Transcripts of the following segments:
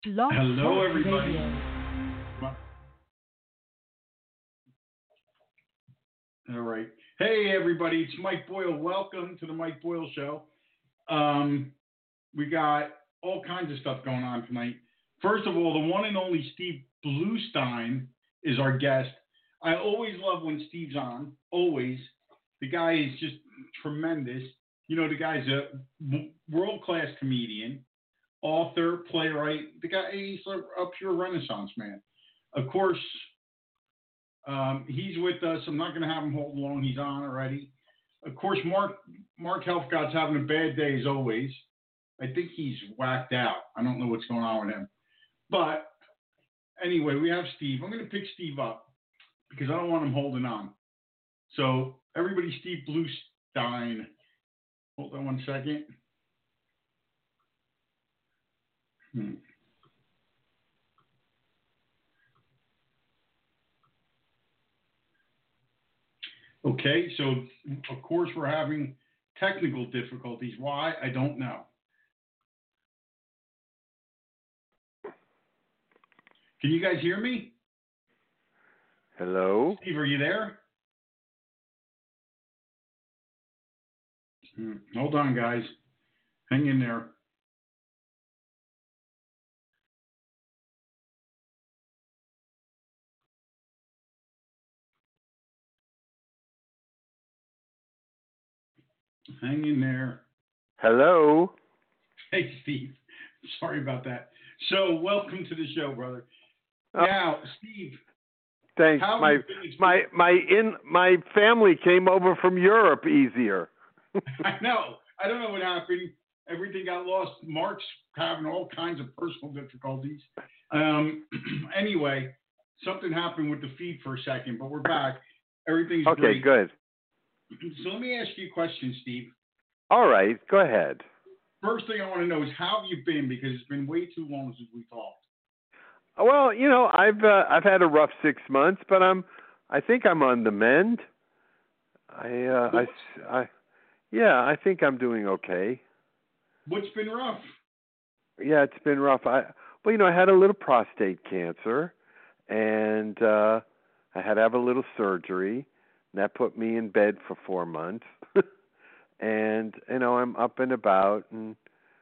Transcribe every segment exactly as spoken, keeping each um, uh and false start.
Blog Hello, Talk everybody. Radio. All right. Hey, everybody. It's Mike Boyle. Welcome to the Mike Boyle Show. Um, we got all kinds of stuff going on tonight. First of all, the one and only Steve Bluestein is our guest. I always love when Steve's on. Always. The guy is just tremendous. You know, the guy's a world-class comedian, author, playwright. The guy, he's a, a pure Renaissance man. Of course, um, he's with us. I'm not going to have him hold long. He's on already. Of course, Mark Mark Helfgott's having a bad day as always. I think he's whacked out. I don't know what's going on with him. But anyway, we have Steve. I'm going to pick Steve up because I don't want him holding on. So everybody, Steve Bluestein. Hold on one second. Hmm. Okay, so of course we're having technical difficulties. Why? I don't know. Can you guys hear me? Hello? Steve, are you there? Hmm. Hold on, guys. Hang in there. Hang in there. Hello? Hey, Steve. Sorry about that. So, welcome to the show, brother. Oh, Now, Steve. thanks. How My my my in my family came over from Europe easier. I know. I don't know what happened. Everything got lost. Mark's having all kinds of personal difficulties. Um, anyway, something happened with the feed for a second, but we're back. Everything's Okay, great. good. So let me ask you a question, Steve. All right, go ahead. First thing I want to know is how have you been? Because it's been way too long since we talked. Well, you know, I've uh, I've had a rough six months, but I'm I think I'm on the mend. I uh, I, I yeah, I think I'm doing okay. What's been rough? Yeah, it's been rough. I well, you know, I had a little prostate cancer, and uh, I had to have a little surgery. And that put me in bed for four months. And you know, I'm up and about, and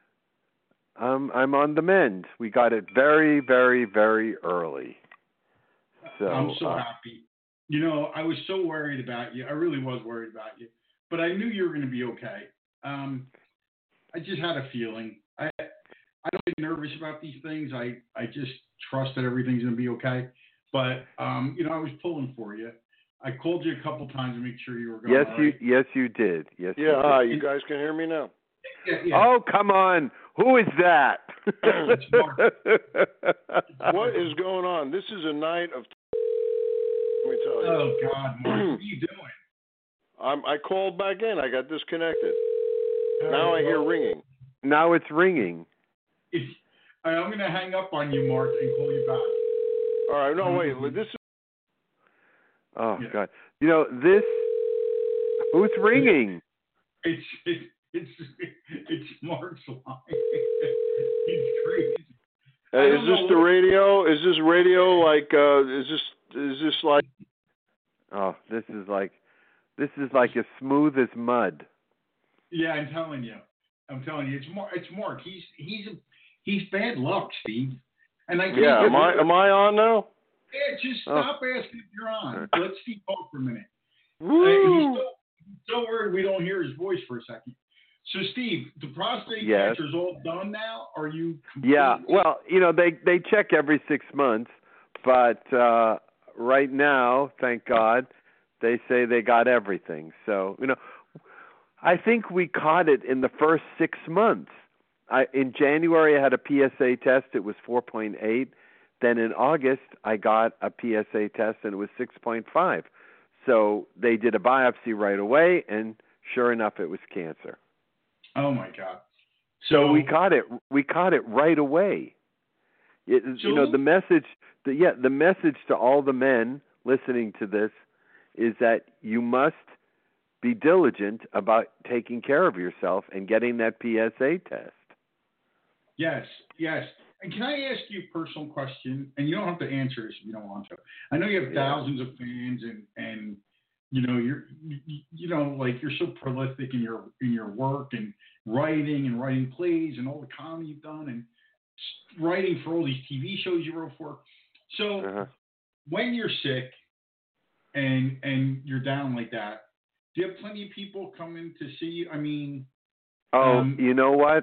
I'm I'm on the mend. We got it very, very, very early. So I'm so uh, happy. You know, I was so worried about you. I really was worried about you, but I knew you were going to be okay. Um, I just had a feeling. I I don't get nervous about these things. I I just trust that everything's going to be okay. But um, you know, I was pulling for you. I called you a couple times to make sure you were going. yes, all right. you yes you did. Yes. Yeah, you did. hi. You guys can hear me now? Yeah, yeah. Oh, come on. Who is that? It's Mark. What is going on? This is a night of. Let me tell you. Oh God, Mark, what are you doing? I'm, I called back in. I got disconnected. All Now right, I hear well, ringing. Now it's ringing. If, all right, I'm going to hang up on you, Mark, and call you back. All right. No, Um, wait. This is. Oh Yeah. God. You know this. Who's ringing? It's it's it's it's Mark's line. He's crazy. Uh, I is don't this know the what- radio? Is this radio like? Uh, is this is this like? Oh, this is like this is like as smooth as mud. Yeah, I'm telling you. I'm telling you. It's Mark. It's Mark. He's he's he's bad luck, Steve. And I can't Yeah. get Am I rid of- am I on now? Yeah, just Oh. stop asking if you're on. Let Steve talk for a minute. Uh, he's Woo! so, he's so worried we don't hear his voice for a second. So, Steve, the prostate Yes. cancer is all done now? Are you completely... Yeah, well, you know, they they check every six months, but uh, right now, thank God, they say they got everything. So, you know, I think we caught it in the first six months. I, in January, I had a P S A test. It was four point eight. Then in August, I got a P S A test, and it was six point five. So they did a biopsy right away, and sure enough, it was cancer. Oh, my God. So we caught it. We caught it right away. It, you know, the message. The, yeah, the message to all the men listening to this is that you must be diligent about taking care of yourself and getting that P S A test. Yes, yes. And can I ask you a personal question? And you don't have to answer this if you don't want to. I know you have Yeah. thousands of fans, and and you know you're you, you know like you're so prolific in your in your work and writing and writing plays and all the comedy you've done and writing for all these T V shows you wrote for. So Uh-huh. when you're sick and and you're down like that, do you have plenty of people coming to see you? I mean, Oh, um, you know what?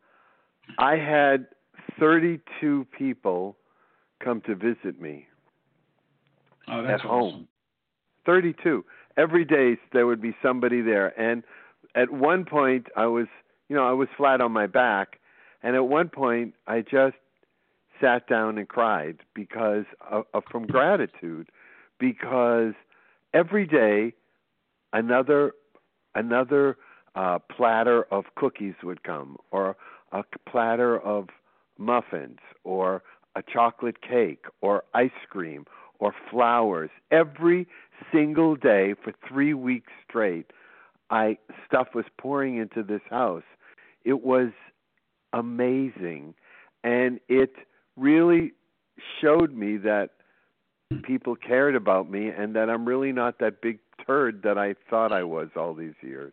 I had thirty-two people come to visit me oh, that's at home. awesome. thirty-two. Every day there would be somebody there. And at one point I was, you know, I was flat on my back. And at one point I just sat down and cried because of, of from gratitude, because every day another, another uh, platter of cookies would come, or a platter of muffins, or a chocolate cake, or ice cream, or flowers. Every single day for three weeks straight, I stuff was pouring into this house. It was amazing, and it really showed me that people cared about me and that I'm really not that big turd that I thought I was all these years.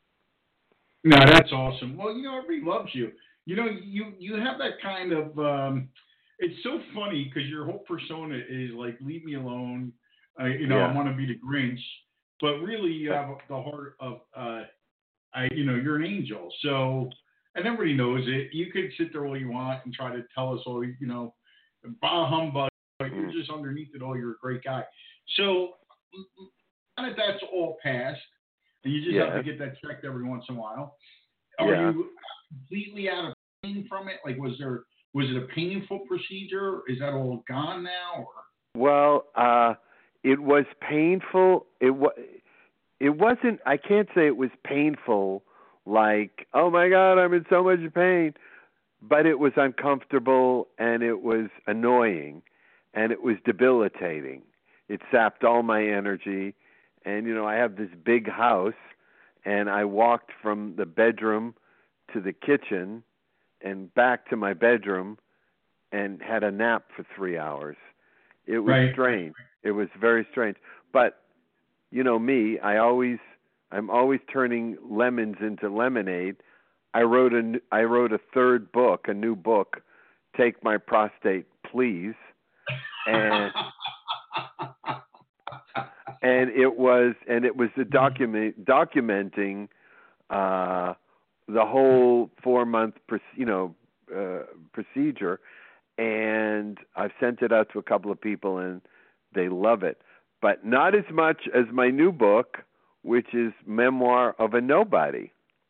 No, that's awesome. Well, you know, everybody loves you. You know, you you have that kind of. Um, it's so funny because your whole persona is like, leave me alone. Uh, you know, Yeah. I want to be the Grinch, but really, you have the heart of. Uh, I, you know, you're an angel. So, and everybody knows it. You could sit there all you want and try to tell us all, you know, bah humbug, but you're just underneath it all. You're a great guy. So, now that that's all passed, and you just Yeah. have to get that checked every once in a while. Are Yeah. you completely out of pain from it? Like, was there was it a painful procedure? Is that all gone now? Or? Well, uh, it was painful. It was. It wasn't. I can't say it was painful. Like, oh my God, I'm in so much pain. But it was uncomfortable, and it was annoying, and it was debilitating. It sapped all my energy. And, you know, I have this big house, and I walked from the bedroom to the kitchen and back to my bedroom and had a nap for three hours. It was Right. strange. It was very strange. But, you know me, I always, I'm always turning lemons into lemonade. I wrote a, I wrote a third book, a new book, Take My Prostate, Please. And and it was and it was the document documenting uh, the whole four month you know uh, procedure, and I've sent it out to a couple of people and they love it, but not as much as my new book, which is Memoir of a Nobody.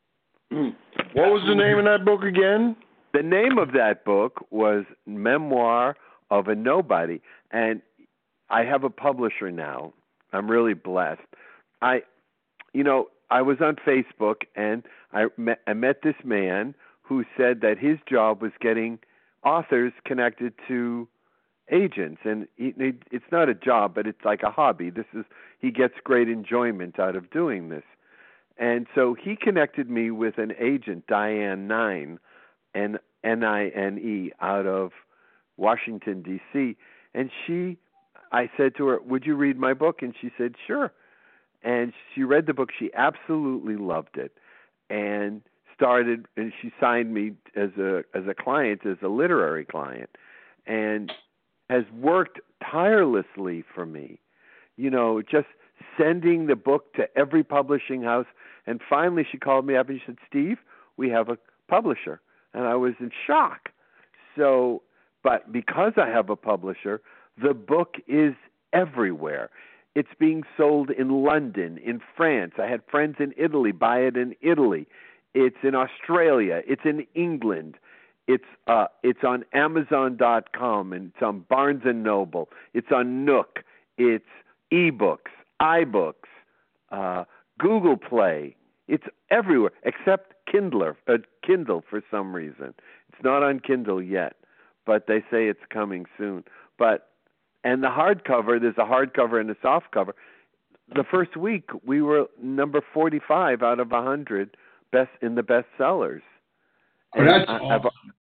What was the name of that book again? The name of that book was Memoir of a Nobody, and I have a publisher now. I'm really blessed. I, you know, I was on Facebook and I met, I met this man who said that his job was getting authors connected to agents, and he, it's not a job, but it's like a hobby. This is he gets great enjoyment out of doing this, and so he connected me with an agent, Diane Nine, N N I N E, out of Washington D C, and she. I said to her, would you read my book? And she said, sure. And she read the book. She absolutely loved it and started, and she signed me as a as a client, as a literary client, and has worked tirelessly for me, you know, just sending the book to every publishing house. And finally she called me up and she said, Steve, we have a publisher. And I was in shock. So, but because I have a publisher, the book is everywhere. It's being sold in London, in France. I had friends in Italy buy it in Italy. It's in Australia. It's in England. It's uh, it's on Amazon dot com, and it's on Barnes and Noble. It's on Nook. It's eBooks, iBooks, uh, Google Play. It's everywhere except Kindler, uh, Kindle for some reason. It's not on Kindle yet, but they say it's coming soon. But and the hardcover, there's a hardcover and a softcover. The first week we were number forty-five out of one hundred best in the bestsellers. Oh, that's I, awesome.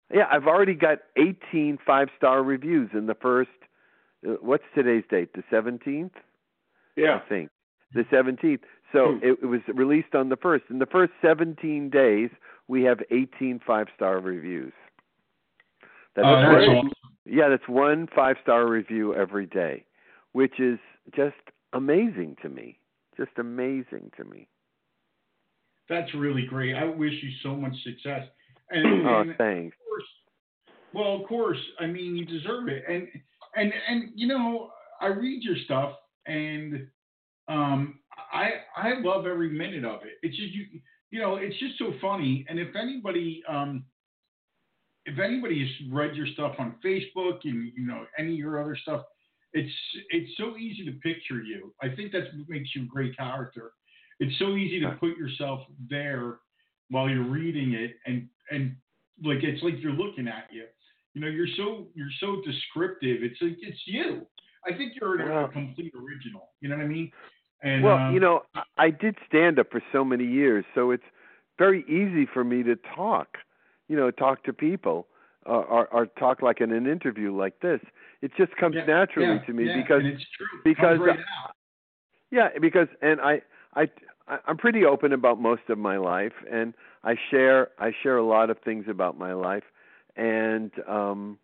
Yeah, I've already got eighteen five-star reviews in the first. Uh, what's today's date? The seventeenth. Yeah. I think the seventeenth. So Hmm. it, it was released on the first. In the first seventeen days, we have eighteen five-star reviews. That's Oh, that's great. awesome. Yeah, that's one five-star review every day, which is just amazing to me. Just amazing to me. That's really great. I wish you so much success. And, Oh, and thanks. of course, well, of course, I mean, you deserve it. And and and you know, I read your stuff, and um, I I love every minute of it. It's just you you know, it's just so funny. And if anybody um, if anybody has read your stuff on Facebook and you know any of your other stuff, it's it's so easy to picture you. I think that's what makes you a great character. It's so easy to put yourself there while you're reading it, and and like it's like you're looking at you. You know, you're so you're so descriptive. It's like it's you. I think you're a, Well, a complete original. You know what I mean? And well, um, you know, I- I did stand up for so many years, so it's very easy for me to talk. You know, talk to people, uh, or, or talk like in an interview like this. It just comes yeah, naturally yeah, to me yeah, because and it's true. It because comes right uh, out. yeah, because and I I I- I'm pretty open about most of my life, and I share I share a lot of things about my life, and um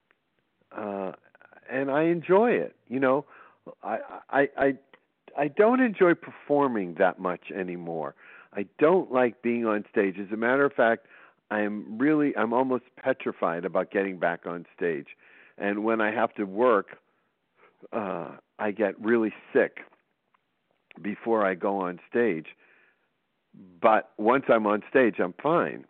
uh and I enjoy it. You know, I I I I don't enjoy performing that much anymore. I don't like being on stage. As a matter of fact, I'm really I'm almost petrified about getting back on stage. And when I have to work, uh I get really sick before I go on stage. But once I'm on stage, I'm fine.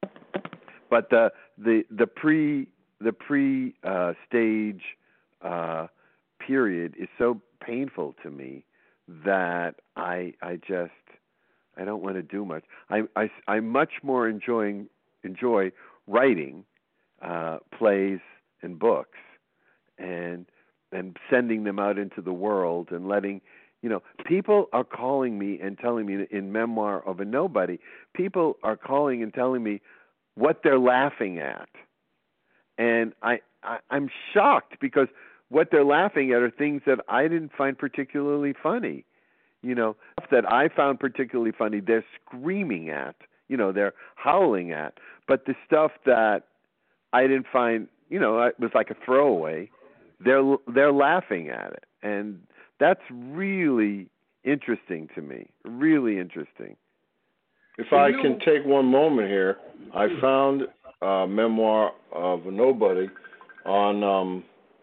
But the the the pre the pre uh, stage uh, period is so painful to me that I I just I don't want to do much. I I I much more enjoying enjoy writing uh, plays and books and and sending them out into the world and letting you know people are calling me and telling me in Memoir of a Nobody, people are calling and telling me what they're laughing at, and I, I I'm shocked because what they're laughing at are things that I didn't find particularly funny. You know, stuff that I found particularly funny, they're screaming at. You know, they're howling at. But the stuff that I didn't find, you know, it was like a throwaway, they're they're laughing at it, and that's really interesting to me. Really interesting. If I can take one moment here, I found a Memoir of a Nobody on. Um,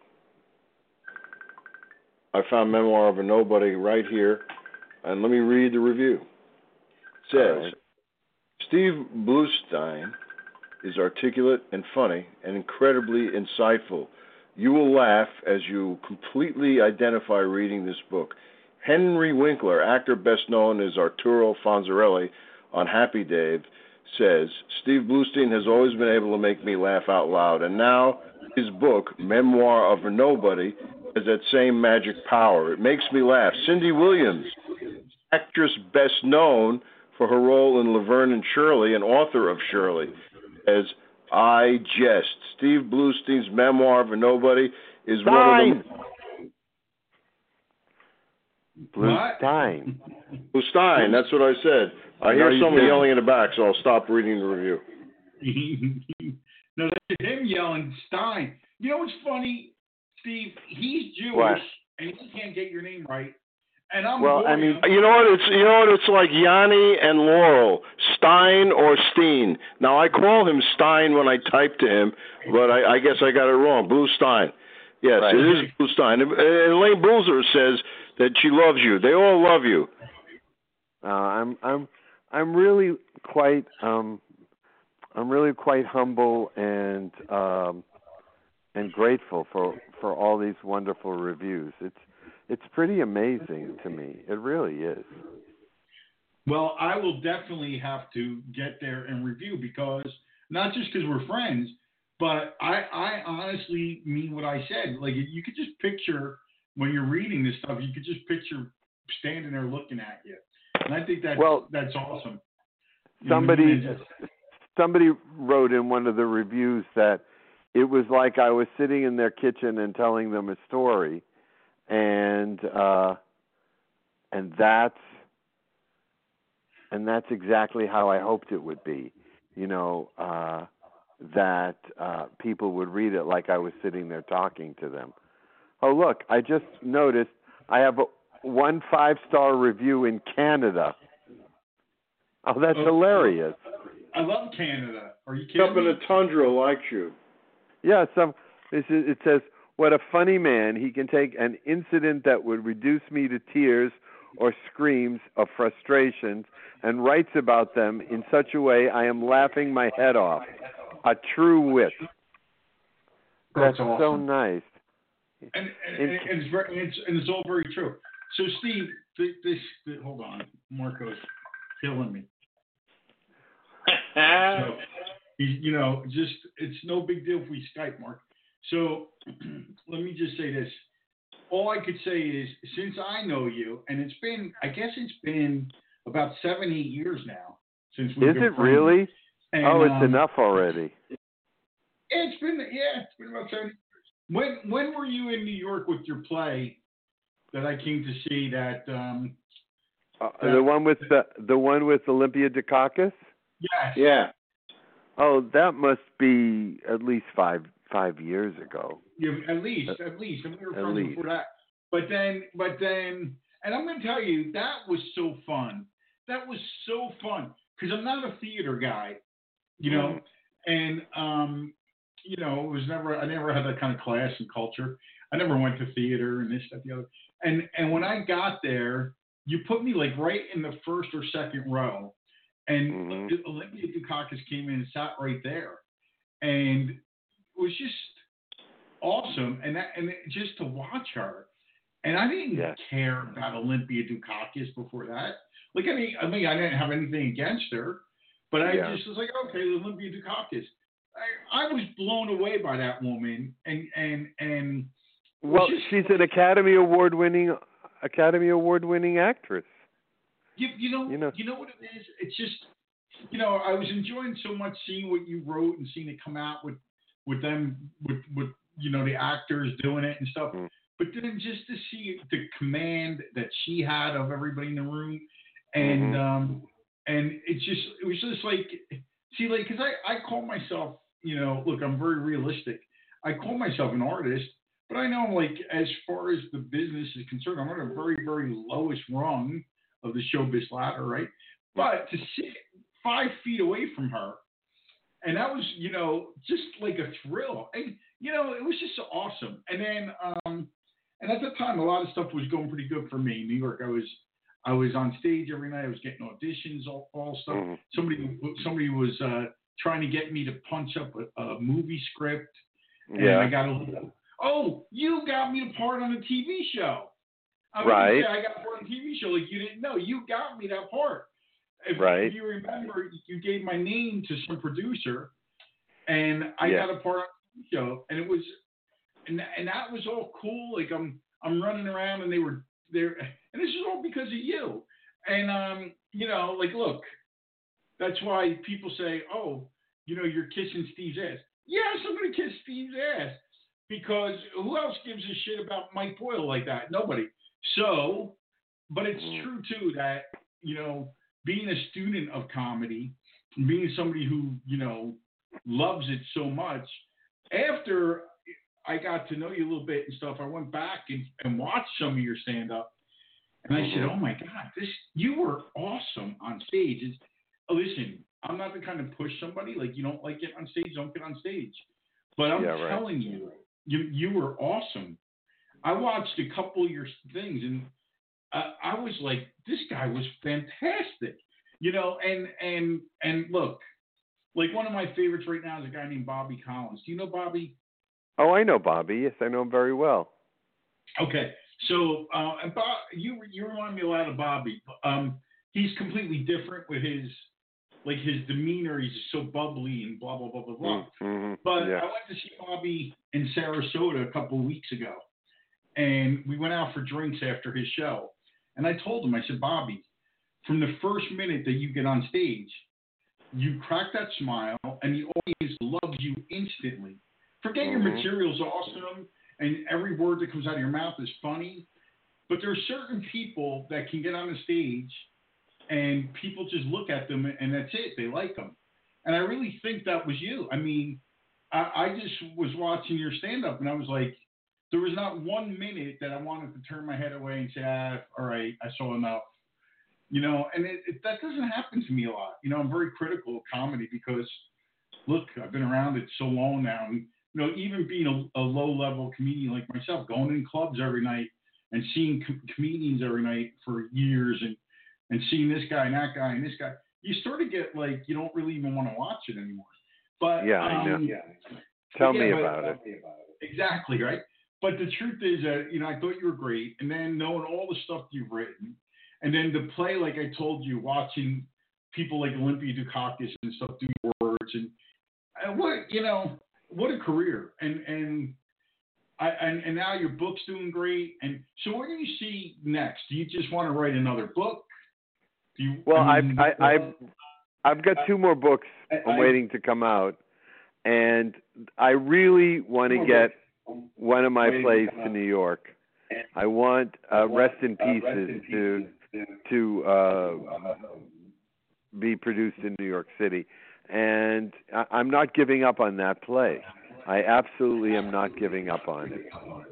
I found Memoir of a Nobody right here, and let me read the review. It says, right. Steve Bluestein is articulate and funny and incredibly insightful. You will laugh as you completely identify reading this book. Henry Winkler, actor best known as Arturo Fonzarelli on Happy Dave, says, Steve Bluestein has always been able to make me laugh out loud, and now his book, Memoir of a Nobody, has that same magic power. It makes me laugh. Cindy Williams, actress best known for her role in Laverne and Shirley and author of Shirley, says, I jest. Steve Bluestein's Memoir of a Nobody is Stein. one of the... Bluestein. Bluestein, that's what I said. I hear No, someone didn't. yelling in the back, so I'll stop reading the review. No, that's him yelling Stein. You know what's funny, Steve? He's Jewish What? and he can't get your name right. And I'm Well, I Goyim. mean, You know what? It's you know what? It's like Yanni and Laurel, Stein or Steen. Now I call him Stein when I type to him, but I, I guess I got it wrong. Blue Stein. Yes, Right. it is Blue Stein. And Elaine Bruiser says that she loves you. They all love you. Uh, I'm I'm I'm really quite um I'm really quite humble and um and grateful for for all these wonderful reviews. It's it's pretty amazing to me. It really is. Well, I will definitely have to get there and review because not just because we're friends, but I, I honestly mean what I said. Like you could just picture when you're reading this stuff, you could just picture standing there looking at you, and I think that's Well, that's awesome. You somebody know what I mean? somebody wrote in one of the reviews that it was like I was sitting in their kitchen and telling them a story, and uh, and that's and that's exactly how I hoped it would be. You know, uh, that uh, people would read it like I was sitting there talking to them. Oh, look, I just noticed I have a, one five-star review in Canada. Oh, that's oh, hilarious. I love Canada. Are you kidding Up in me? the tundra likes you. Yeah, some it it says, what a funny man. He can take an incident that would reduce me to tears or screams of frustrations and writes about them in such a way I am laughing my head off. A true wit. That's, That's awesome. so nice. And, and, and, and, it's very, and, it's, and it's all very true. So, Steve, this, this, this hold on. Marco's killing me. So, you know, just it's no big deal if we Skype, Mark. So, let me just say this. All I could say is, since I know you, and it's been, I guess it's been about seven, eight years now since we've Is been it friends. really? And, oh, it's um, enough already. It's been, yeah, it's been about seven. When when were you in New York with your play that I came to see? That um, Uh, that, the one with the the one with Olympia Dukakis? yes. Yeah. Oh, that must be at least five five years ago. Yeah, at least, at least, and we were At friends least. before that. But then, but then, and I'm going to tell you, that was so fun. That was so fun because I'm not a theater guy, you know, Mm. and um, you know, it was never, I never had that kind of class and culture. I never went to theater and this, that, the other. And and when I got there, you put me like right in the first or second row, and Mm-hmm. Olympia Dukakis came in and sat right there, and it was just awesome, and that, and it, just to watch her, and I didn't Yeah. care about Olympia Dukakis before that. Like I mean, I mean, I didn't have anything against her, but I Yeah. just was like, okay, Olympia Dukakis. I, I was blown away by that woman, and and and Well, just, she's an Academy Award winning Academy Award winning actress. you, you know You know. you know what it is. It's just you know I was enjoying so much seeing what you wrote and seeing it come out with with them with with you know the actors doing it and stuff. Mm. But then just to see the command that she had of everybody in the room, and Mhm. um, and it's just it was just like see like because I I call myself you know look I'm very realistic. I call myself an artist, but I know like as far as the business is concerned, I'm on a very very lowest rung of the showbiz ladder, right? But to sit five feet away from her, and that was you know just like a thrill, and you know it was just awesome. And then um, and at the time, a lot of stuff was going pretty good for me in New York. I was I was on stage every night. I was getting auditions, all, all stuff. Mhm. Somebody somebody was uh, trying to get me to punch up a, a movie script, and Yeah. I got a little. Oh, you got me the part on a T V show. I was Right. gonna say I got a part on a T V show like you didn't know. You got me that part. If, Right. if you remember, you gave my name to some producer, and I Yeah. got a part on a T V show, and it was. And, and that was all cool. Like I'm I'm running around and they were there, and this is all because of you. And um, you know, like look, that's why people say, oh, you know, you're kissing Steve's ass. Yes, I'm gonna kiss Steve's ass because who else gives a shit about Mike Boyle like that? Nobody. So, but it's Mm. true too that you know, being a student of comedy, being somebody who you know loves it so much, after I got to know you a little bit and stuff, I went back and, and watched some of your stand up, and I Mhm. said, "Oh my God, this you were awesome on stage." It's, oh, listen, I'm not the kind to push somebody like you don't like it on stage, don't get on stage. But I'm Yeah, right. telling you, you you were awesome. I watched a couple of your things, and uh, I was like, this guy was fantastic, you know. And and and look, like one of my favorites right now is a guy named Bobby Collins. Do you know Bobby? Oh, I know Bobby. Yes, I know him very well. Okay, so uh, and Bob, you you remind me a lot of Bobby. Um, he's completely different with his like his demeanor. He's so bubbly and blah blah blah blah blah. Mm-hmm. But Yeah. I went to see Bobby in Sarasota a couple of weeks ago, and we went out for drinks after his show. And I told him, I said, Bobby, from the first minute that you get on stage, you crack that smile, and the audience loves you instantly. Forget mm-hmm. your material's awesome, and every word that comes out of your mouth is funny, but there are certain people that can get on the stage, and people just look at them, and that's it. They like them. And I really think that was you. I mean, I, I just was watching your stand-up, and I was like, there was not one minute that I wanted to turn my head away and say, ah, all right, I saw enough. You know, and it, it, that doesn't happen to me a lot. You know, I'm very critical of comedy because, look, I've been around it so long now. And, you know, even being a, a low-level comedian like myself, going in clubs every night and seeing com- comedians every night for years and, and seeing this guy and that guy and this guy, you sort of get like you don't really even want to watch it anymore. But yeah, um, I know. Yeah. Tell yeah, me but, about it. Exactly, right? But the truth is that, you know, I thought you were great. And then knowing all the stuff you've written, and then to play, like I told you, watching people like Olympia Dukakis and stuff do words, and, and what, you know, what a career. And and I and, and now your book's doing great. And so what do you see next? Do you just want to write another book? Do you, well, I mean, I've, I, I've, I've got two more books I'm I, waiting to come out. And I really want to get one of my plays to New York. I want uh, Rest in Pieces to to uh, be produced in New York City. And I, I'm not giving up on that play. I absolutely am not giving up on it.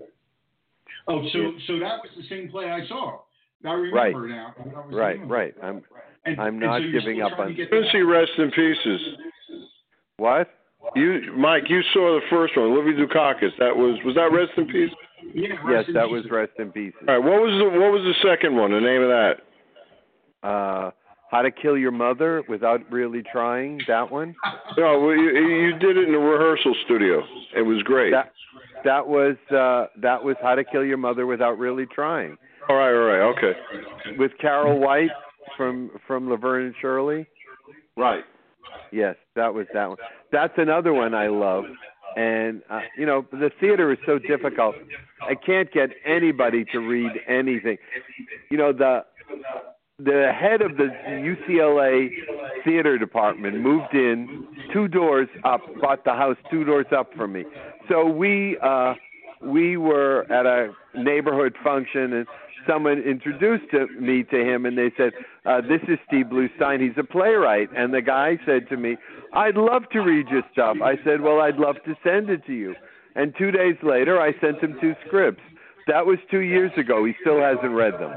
Oh, so so that was the same play I saw. I remember right. now. I right, right. I'm and, I'm and not so giving up on. You didn't see Rest in Pieces. What? You, Mike, you saw the first one, Olympia Dukakis. That was was that Rest in Peace? Yeah, yes, that was Rest in Pieces. All right, what was the what was the second one? The name of that? Uh, How to Kill Your Mother Without Really Trying. That one? No, well, you, you did it in the rehearsal studio. It was great. That, that was uh, that was How to Kill Your Mother Without Really Trying. All right, all right, okay. With Carol White from from Laverne and Shirley. Right. Yes, that was that one. That's another one I love. And, uh, you know, the theater is so difficult. I can't get anybody to read anything. You know, the the head of the U C L A theater department moved in two doors up, bought the house two doors up from me. So we uh, we were at a neighborhood function, and someone introduced to me to him, and they said, uh, this is Steve Bluestein. He's a playwright. And the guy said to me, I'd love to read your stuff. I said, well, I'd love to send it to you. And two days later, I sent him two scripts. That was two years ago. He still hasn't read them.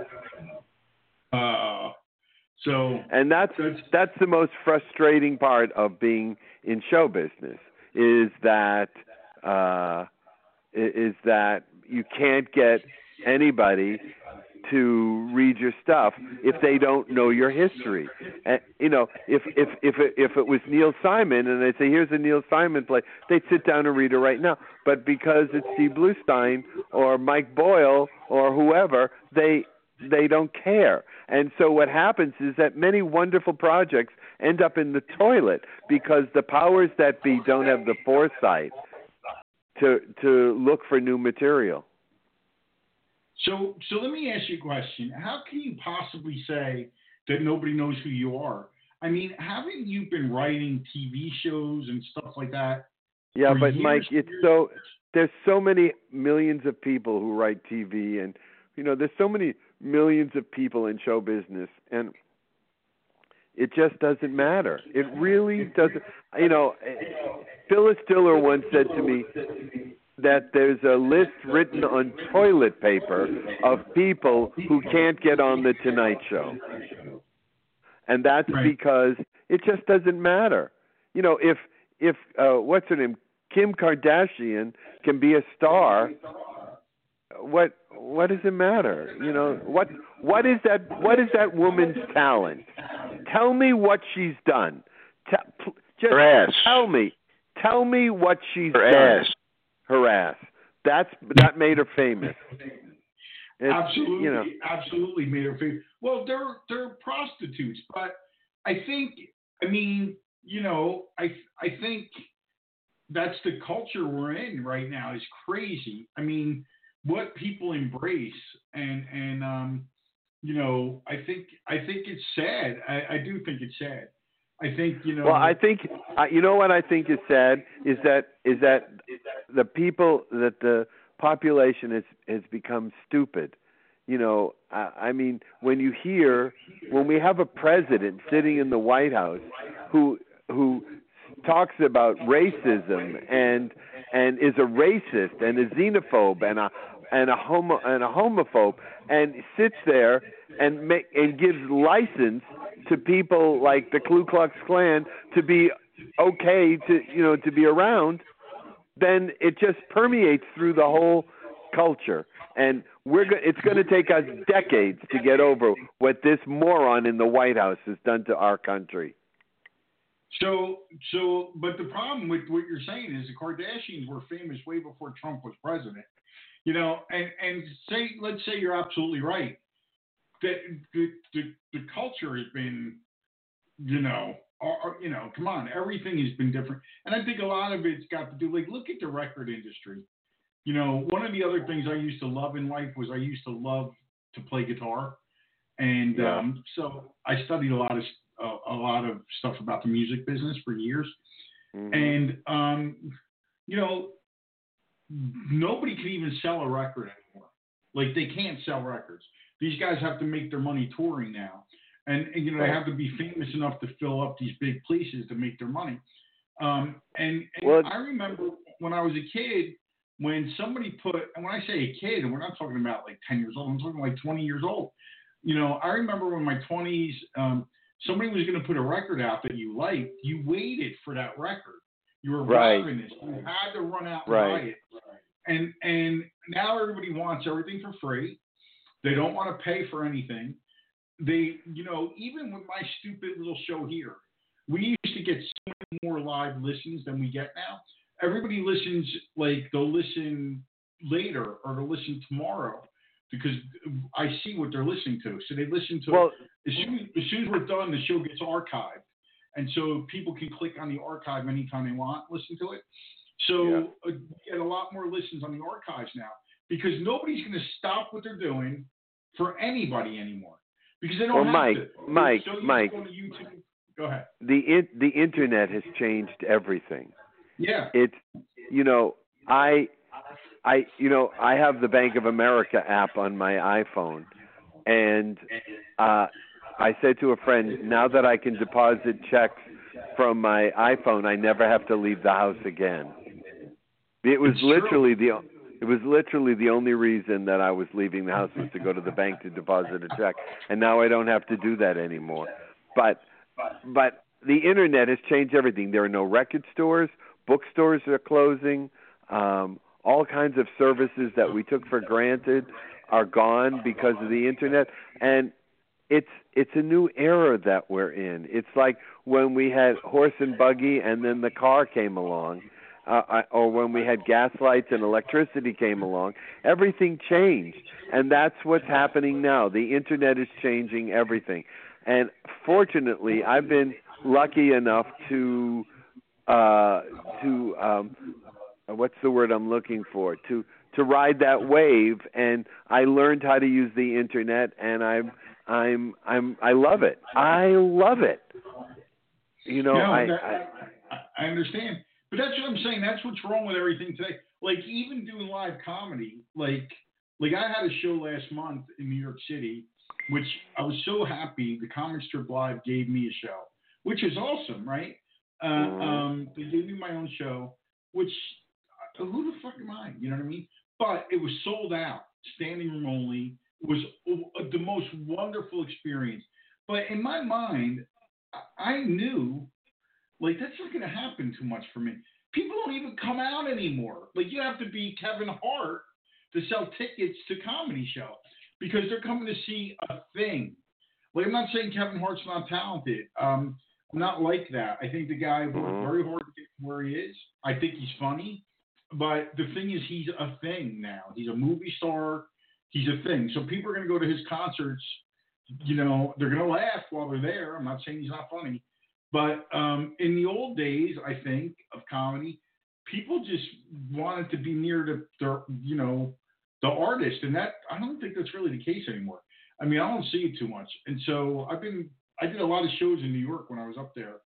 Uh, so and that's, that's the most frustrating part of being in show business is that uh, is that you can't get anybody to read your stuff if they don't know your history. And, you know, if if if it, if it was Neil Simon and they say, here's a Neil Simon play, they'd sit down and read it right now. But because it's Steve Bluestein or Mike Boyle or whoever, they they don't care. And so what happens is that many wonderful projects end up in the toilet because the powers that be don't have the foresight to to look for new material. So, so let me ask you a question. How can you possibly say that nobody knows who you are? I mean, haven't you been writing T V shows and stuff like that? Yeah, but years, Mike, it's years? so there's so many millions of people who write T V, and you know, there's so many millions of people in show business, and it just doesn't matter. It really doesn't. You know, Phyllis Diller once said to me that there's a list written on toilet paper of people who can't get on the Tonight Show. And that's right. because it just doesn't matter. You know, if, if uh, what's her name, Kim Kardashian can be a star, what what does it matter? You know, what what is that what is that woman's talent? Tell me what she's done. T- just Her ass. tell me. Tell me what she's Her done. ass. Her ass. That's that made her famous. It's, absolutely, you know. absolutely made her famous. Well, they're they're prostitutes, but I think, I mean, you know, I I think that's the culture we're in right now is crazy. I mean, what people embrace, and and um, you know, I think I think it's sad. I, I do think it's sad. I think you know. Well, I think uh, you know what I think is sad is that is that the people that the population has has become stupid. You know, I, I mean, when you hear when we have a president sitting in the White House who who talks about racism and and is a racist and a xenophobe and a and a homo and a homophobe and sits there and make and gives license to people like the Ku Klux Klan to be okay to you know to be around, then it just permeates through the whole culture. And we're go- it's going to take us decades to get over what this moron in the White House has done to our country. So, so, but the problem with what you're saying is the Kardashians were famous way before Trump was president. You know, and, and say, let's say you're absolutely right. That the, the, the culture has been, you know, or, you know, come on, everything has been different. And I think a lot of it's got to do, like, look at the record industry. You know, one of the other things I used to love in life was I used to love to play guitar. And Yeah. um, so I studied a lot of uh, a lot of stuff about the music business for years. Mm-hmm. And, um, you know, nobody can even sell a record anymore. Like, they can't sell records. These guys have to make their money touring now. And, and you know, they have to be famous enough to fill up these big places to make their money. Um, and and Well, I remember when I was a kid, when somebody put, and when I say a kid, and we're not talking about like ten years old, I'm talking like twenty years old. You know, I remember when my twenties, um, somebody was going to put a record out that you liked, you waited for that record. You were right. ravenous. You had to run out and right. buy it. And and now everybody wants everything for free. They don't want to pay for anything. They, you know, even with my stupid little show here, we used to get so many more live listens than we get now. Everybody listens, like, they'll listen later or they'll listen tomorrow because I see what they're listening to. So they listen to well, as soon, as soon as we're done, the show gets archived. And so people can click on the archive anytime they want, listen to it. So yeah. uh, we get a lot more listens on the archives now because nobody's going to stop what they're doing for anybody anymore because they don't well, have Mike, to. Mike, so Mike, go to YouTube. Go ahead. The in, the internet has changed everything. Yeah. It's, you know, I, I, you know, I have the Bank of America app on my iPhone, and uh, I said to a friend, now that I can deposit checks from my iPhone, I never have to leave the house again. It was It's literally true. the it was literally the only reason that I was leaving the house was to go to the bank to deposit a check, and now I don't have to do that anymore. But but the internet has changed everything. There are no record stores, bookstores are closing. Um, all kinds of services that we took for granted are gone because of the internet, and it's it's a new era that we're in. It's like when we had horse and buggy, and then the car came along. Uh, or when we had gas lights and electricity came along, everything changed. And that's what's happening now. The internet is changing everything. And fortunately, I've been lucky enough to, uh, to um, what's the word I'm looking for? To to ride that wave. And I learned how to use the internet, and I'm I'm I'm I love it. I love it. You know, no, I, that, I I understand. But that's what I'm saying. That's what's wrong with everything today. Like, even doing live comedy, like, like I had a show last month in New York City, which I was so happy the Comic Strip Live gave me a show, which is awesome, right? Uh, mm-hmm. um, they gave me my own show, which, uh, who the fuck am I? You know what I mean? But it was sold out, standing room only. It was uh, the most wonderful experience. But in my mind, I knew, like, that's not going to happen too much for me. People don't even come out anymore. Like, you have to be Kevin Hart to sell tickets to comedy show because they're coming to see a thing. Like, I'm not saying Kevin Hart's not talented. Um, I'm not like that. I think the guy worked mm-hmm. very hard to get where he is. I think he's funny. But the thing is, he's a thing now. He's a movie star. He's a thing. So people are going to go to his concerts. You know, they're going to laugh while they're there. I'm not saying he's not funny. But um, in the old days, I think, of comedy, people just wanted to be near the, the, you know, the artist. And that, I don't think that's really the case anymore. I mean, I don't see it too much. And so I've been, I did a lot of shows in New York when I was up there.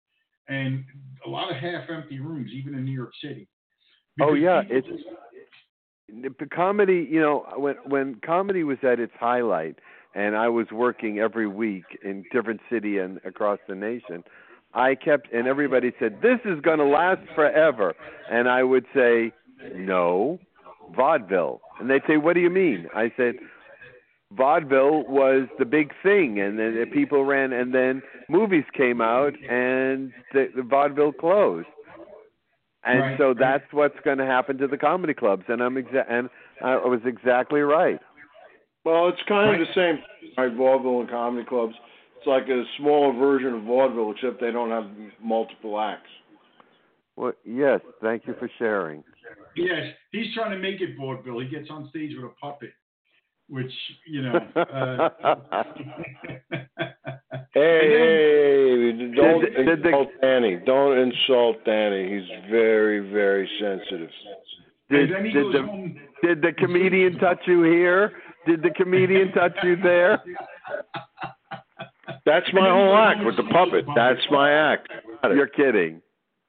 and a lot of half-empty rooms, even in New York City. Oh Because yeah, people it's just- the comedy. You know, when when comedy was at its highlight, and I was working every week in different city and across the nation, I kept, and everybody said, "This is going to last forever," and I would say, "No, vaudeville," and they'd say, "What do you mean?" I said, vaudeville was the big thing, and then the people ran, and then movies came out, and the, the vaudeville closed, and Right, so right. that's what's going to happen to the comedy clubs. And I'm exa- and I was exactly right. Well, it's kind of the same, right? Vaudeville and comedy clubs. It's like a smaller version of vaudeville, except they don't have multiple acts. Well, yes, thank you for sharing. Yes, he's trying to make it vaudeville. He gets on stage with a puppet, which, you know. Uh, Hey, then, don't Did- did the- insult Danny. Don't insult Danny. He's very, very sensitive. Did, and then he did goes the home. did the comedian touch you here? Did the comedian touch you there? That's my whole act with the puppet. That's my act. Got it. You're kidding.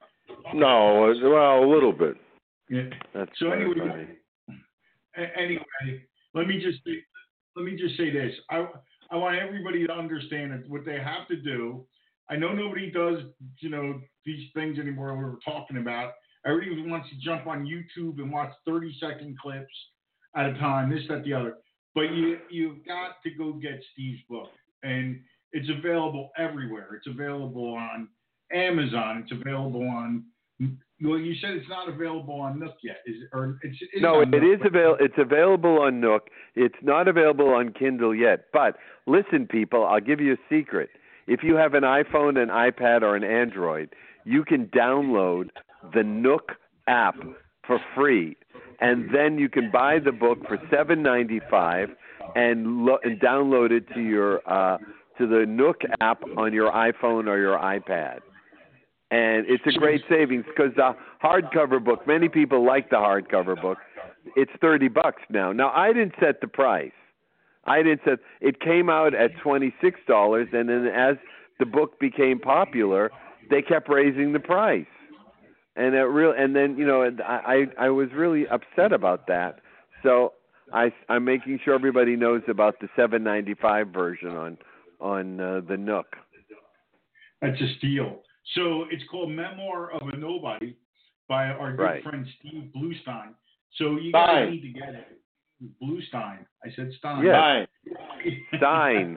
No, well, a little bit. Yeah. That's So very anyway, funny. a- anyway, let me just say, let me just say this. I I want everybody to understand that what they have to do. I know nobody does, you know, these things anymore. We were talking about. Everybody wants to jump on YouTube and watch thirty second clips at a time. This, that, the other. But you you've got to go get Steve's book, and it's available everywhere. It's available on Amazon. It's available on. Well, you said it's not available on Nook yet, is it? Or it's, it's No, on it Nook, is available. It's available on Nook. It's not available on Kindle yet. But listen, people, I'll give you a secret. If you have an iPhone, an iPad, or an Android, you can download the Nook app for free, and then you can buy the book for seven ninety-five and lo- and download it to your uh, to the Nook app on your iPhone or your iPad. And it's a great savings because the hardcover book, many people like the hardcover book. It's thirty bucks now. Now, I didn't set the price. I didn't set. It came out at twenty-six dollars, and then as the book became popular, they kept raising the price. And it real, and then you know, I I, I was really upset about that. So I I'm making sure everybody knows about the seven ninety-five version on on uh, the Nook. That's a steal. So it's called Memoir of a Nobody by our good Right. friend Steve Bluestein. So you guys Stein. need to get it. Bluestein. I said Stein. Yeah. Fine. Stein.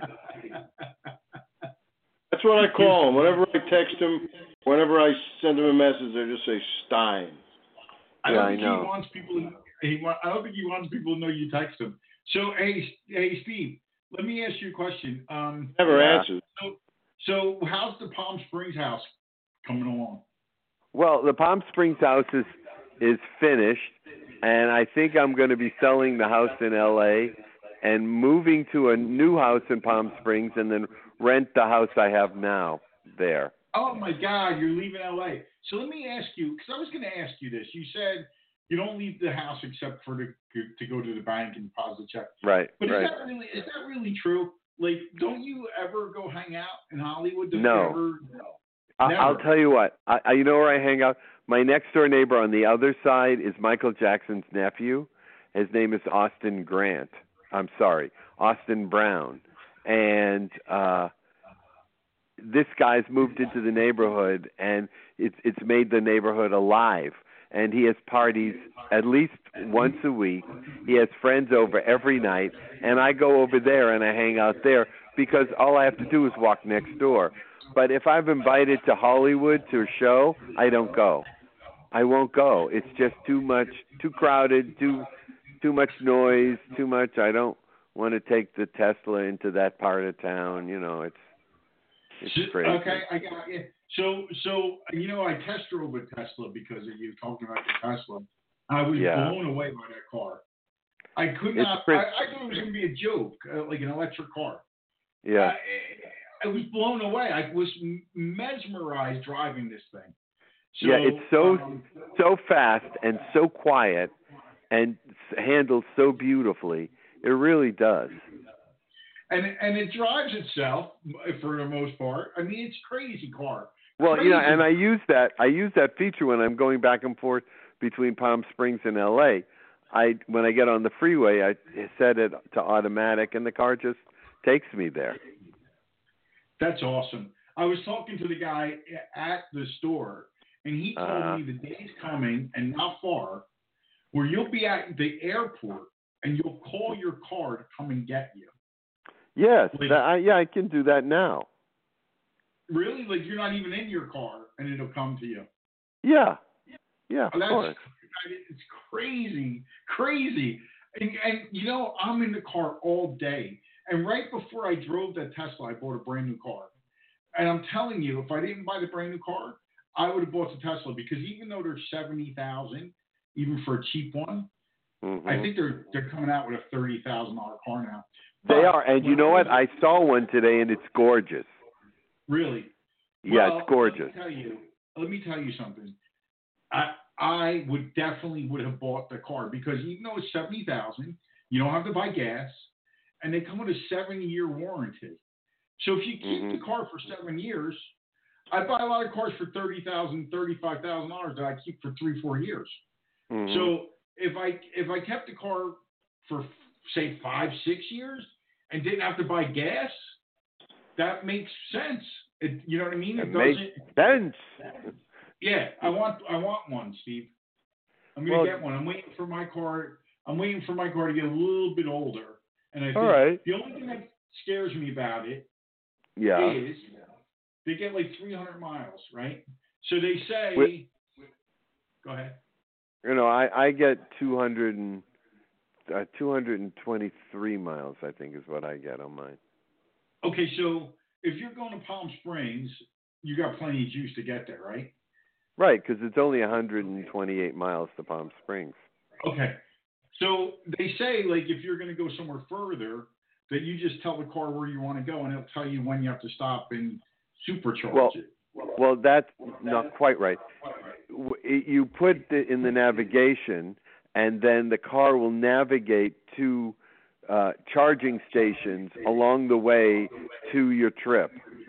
That's what I call him. Whenever I text him, whenever I send him a message, I just say Stein. I Yeah, don't I think know. he wants people. To, he wa- I don't think he wants people to know you text him. So hey, hey, Steve, let me ask you a question. Um, Never Yeah. answers. so, so how's the Palm Springs house coming along? Well, the Palm Springs house is is finished, and I think I'm going to be selling the house in L A and moving to a new house in Palm Springs, and then rent the house I have now there. Oh my God, you're leaving L A. So let me ask you, because I was going to ask you this. You said you don't leave the house except for to to go to the bank and deposit a check. Right. But right. is that really is that really true? Like, don't you ever go hang out in Hollywood? Don't No. You ever, no. I- I'll Never. tell you what. I, I, you know where I hang out? My next door neighbor on the other side is Michael Jackson's nephew. His name is Austin Grant. I'm sorry, Austin Brown. And uh, this guy's moved into the neighborhood, and it's it's made the neighborhood alive. And he has parties at least once a week. He has friends over every night, and I go over there and I hang out there because all I have to do is walk next door. But if I'm invited to Hollywood to a show, I don't go. I won't go. It's just too much, too crowded, too too much noise, too much. I don't want to take the Tesla into that part of town. You know, it's it's So- crazy. Okay, I got you. So, so you know, I test drove a Tesla because of you talking about the Tesla. I was Yeah. blown away by that car. I could It's not. I, pretty- I thought it was going to be a joke, uh, like an electric car. Yeah. I, I was blown away. I was m- mesmerized driving this thing. So, Yeah, it's so- um, So fast and so quiet and s- handled so beautifully. It really does. and and it drives itself for the most part. I mean, it's a crazy car. Well, crazy. you know, and I use that. I use that feature when I'm going back and forth between Palm Springs and L A. I when I get on the freeway, I set it to automatic, and the car just takes me there. That's awesome. I was talking to the guy at the store, and he told Uh, me the day's coming, and not far, where you'll be at the airport, and you'll call your car to come and get you. yes, Like, that, I, yeah, I can do that now. really? Like you're not even in your car, and it'll come to you. Yeah, yeah, of That's course. it's crazy, crazy. And, and you know, I'm in the car all day. And right before I drove that Tesla, I bought a brand new car. And I'm telling you, if I didn't buy the brand new car, I would have bought the Tesla because even though they're seventy thousand, even for a cheap one, Mm-hmm. I think they're they're coming out with a thirty thousand dollar car now. They But are, and you know what? I saw one today, and it's gorgeous. Really? Yeah, Well, it's gorgeous. Let me tell you. Let me tell you something. I I would definitely would have bought the car because even though it's seventy thousand, you don't have to buy gas, and they come with a seven year warranty. So if you keep Mhm. the car for seven years, I buy a lot of cars for thirty thousand, thirty-five thousand dollars that I keep for three, four years. Mhm. So if I if I kept the car for say five, six years and didn't have to buy gas, that makes sense. It, you know what I mean? It It makes doesn't. sense. Yeah, I want I want one, Steve. I'm gonna Well- get one. I'm waiting for my car. I'm waiting for my car to get a little bit older. And I think All right. the only thing that scares me about it Yeah. is they get like three hundred miles, right? So they say, Wait. go ahead. You know, I I get two hundred and uh, two hundred and twenty-three miles. I think is what I get on mine. Okay, so if you're going to Palm Springs, you got plenty of juice to get there, right? Right, because it's only one hundred twenty-eight miles to Palm Springs. Okay. So they say, like, if you're going to go somewhere further, that you just tell the car where you want to go, and it'll tell you when you have to stop and supercharge Well, it. well, that's not quite right. W- it- You put it in the navigation, and then the car will navigate to uh, charging stations along the way to your trip.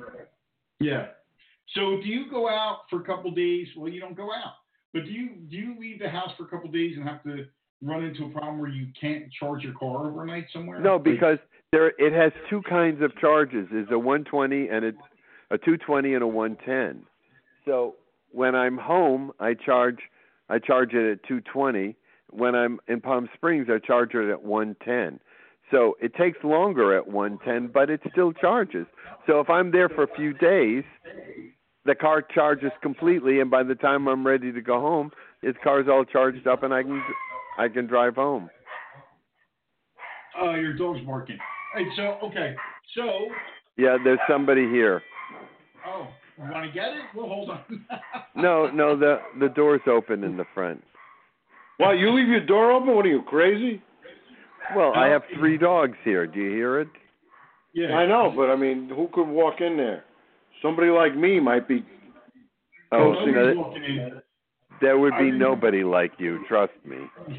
Yeah. So do you go out for a couple days? Well, you don't go out, but do you do you leave the house for a couple days and have to run into a problem where you can't charge your car overnight somewhere? No, Like- because there it has two kinds of charges. There's a one twenty and a a two twenty and a one ten. So when I'm home, I charge I charge it at two twenty. When I'm in Palm Springs, I charge it at one ten. So it takes longer at one ten, but it still charges. So if I'm there for a few days, the car charges completely, and by the time I'm ready to go home, his car's all charged up, and I can I can drive home. Uh, your dog's barking. Hey, so okay, so Yeah, there's somebody here. oh, you want to get it? Well, hold on. No, no, the the door's open in the front. Why, you leave your door open? What are you, crazy? Well, I have three dogs here. Do you hear it? Yeah, I know, but I mean, who could walk in there? Somebody like me might be. Oh, nobody's no, walking in. there would I be remember- nobody like you. Trust me.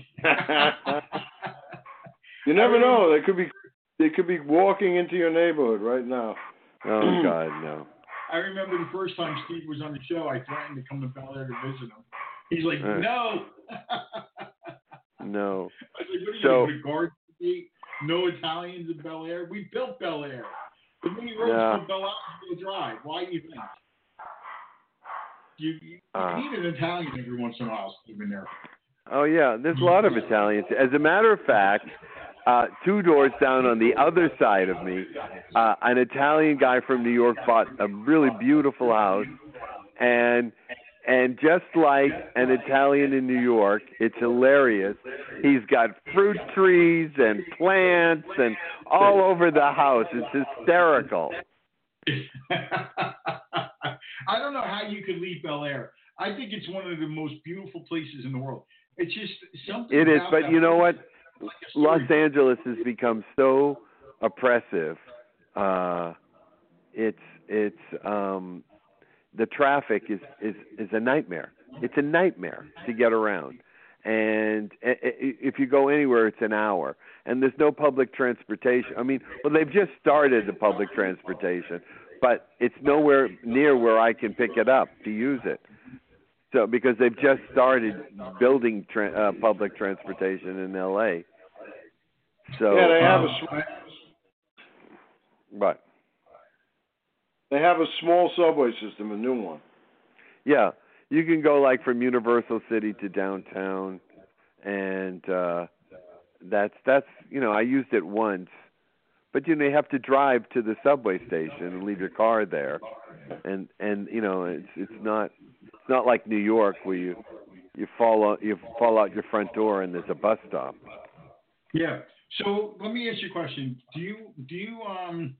You never know. They could be. They could be walking into your neighborhood right now. Oh God, no. I remember the first time Steve was on the show, I threatened to come to Bel Air to visit him. He's like, Uh. no. No. I was like, what are you So- going to put a guard to me? No Italians in Bel Air? We built Bel Air. The many roads Yeah. from Bel Air to Drive. Why do you think? You, you, you Uh. need an Italian every once in a while, Steve, in there. Oh yeah, there's a lot of Italians. As a matter of fact, uh, two doors down on the other side of me, uh, an Italian guy from New York bought a really beautiful house, and and just like an Italian in New York, it's hilarious. He's got fruit trees and plants and all over the house. It's hysterical. I don't know how you could leave Bel Air. I think it's one of the most beautiful places in the world. It's just something. It is, about but that you know place. what? Like a Los story. Angeles has become so oppressive. Uh, it's it's um, the traffic is, is, is a nightmare. It's a nightmare to get around, and i- i- if you go anywhere, it's an hour. And there's no public transportation. I mean, well, they've just started the public transportation, but it's nowhere near where I can pick it up to use it. So because they've just started building tra- uh, public transportation in L A. So yeah, they have um, a small, but they have a small subway system, a new one. yeah, you can go like from Universal City to downtown, and uh, that's that's you know I used it once, but you know you have to drive to the subway station and leave your car there, and and you know it's it's not it's not like New York where you you fall out you fall out your front door and there's a bus stop. Yeah. So let me ask you a question. Do you do you um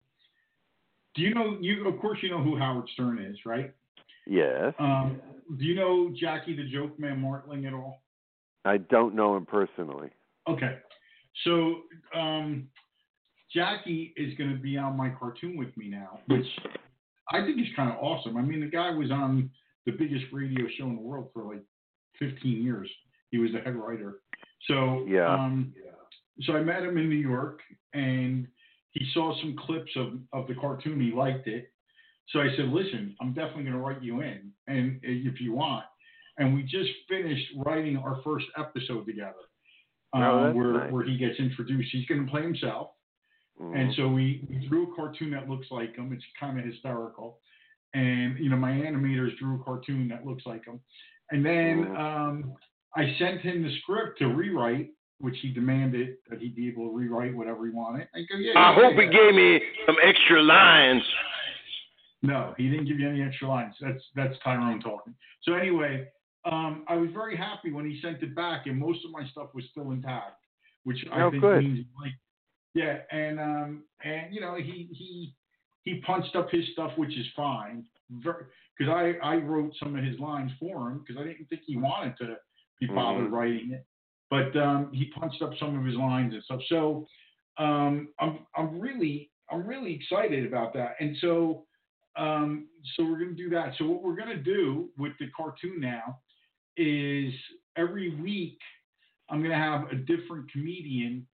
do you know you of course you know who Howard Stern is, right? Yes. Um, do you know Jackie the Joke Man Martling at all? I don't know him personally. Okay. So um, Jackie is going to be on my cartoon with me now, which I think is kind of awesome. I mean, the guy was on the biggest radio show in the world for like fifteen years. He was the head writer. So Yeah. um, so I met him in New York, and he saw some clips of, of the cartoon. He liked it. So I said, listen, I'm definitely going to write you in, and if you want. And we just finished writing our first episode together, uh, oh, where nice. where he gets introduced. He's going to play himself. Mm-hmm. And so we, we drew a cartoon that looks like him. It's kind of hysterical. And, you know, my animators drew a cartoon that looks like him. And then mm-hmm. um, I sent him the script to rewrite, which he demanded that he be able to rewrite whatever he wanted. I go, yeah. I yeah, hope yeah. he gave me some extra lines. No, he didn't give you any extra lines. That's that's Tyrone talking. So anyway, um, I was very happy when he sent it back, and most of my stuff was still intact, which I oh, think good. means like, yeah, and um, and you know he he he punched up his stuff, which is fine, because I I wrote some of his lines for him because I didn't think he wanted to be bothered mm-hmm. writing it, but um, he punched up some of his lines and stuff. So um, I'm I'm really I'm really excited about that, and so. Um, so we're going to do that. So what we're going to do with the cartoon now is every week I'm going to have a different comedian,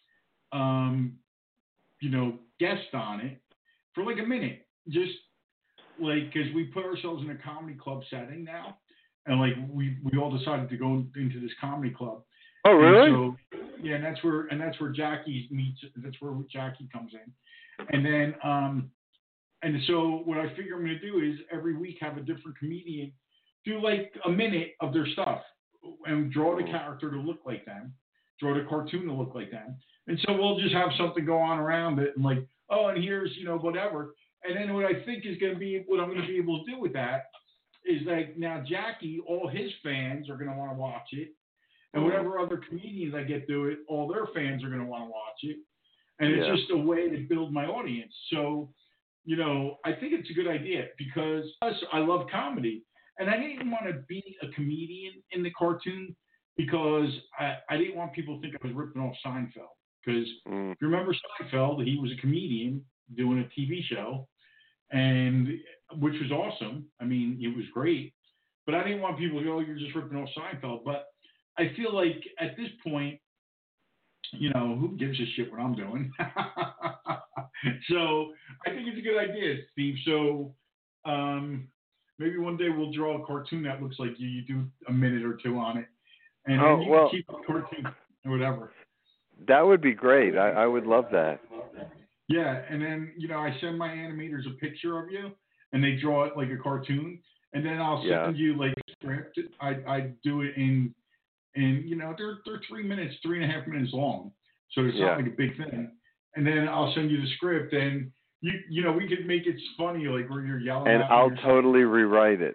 um, you know, guest on it for like a minute. Just like, because we put ourselves in a comedy club setting now. And like we, we all decided to go into this comedy club. Oh, really? And so, yeah, and that's where and that's where Jackie meets. That's where Jackie comes in. And then um, And so what I figure I'm going to do is every week have a different comedian do like a minute of their stuff and draw the character to look like them, draw the cartoon to look like them. And so we'll just have something go on around it and like, oh, and here's, you know, whatever. And then what I think is going to be, what I'm going to be able to do with that is like now Jackie, all his fans are going to want to watch it. And whatever other comedians I get to it, all their fans are going to want to watch it. And it's yeah. just a way to build my audience. So, you know, I think it's a good idea because I love comedy. And I didn't want to be a comedian in the cartoon because I, I didn't want people to think I was ripping off Seinfeld. Because mm. if you remember Seinfeld, he was a comedian doing a T V show, and which was awesome. I mean, it was great. But I didn't want people to go, oh, you're just ripping off Seinfeld. But I feel like at this point, you know, who gives a shit what I'm doing? So I think it's a good idea, Steve. So um, maybe one day we'll draw a cartoon that looks like you. You do a minute or two on it, and oh, then you well, can keep the cartoon or whatever. That would be great. I, I would love that. Yeah, and then you know I send my animators a picture of you, and they draw it like a cartoon, and then I'll send yeah. you like a script. I I do it in, in you know they're they're three minutes, three and a half minutes long, so it's yeah. not like a big thing. And then I'll send you the script, and you you know we could make it funny, like where you're yelling. And at I'll me or totally rewrite it.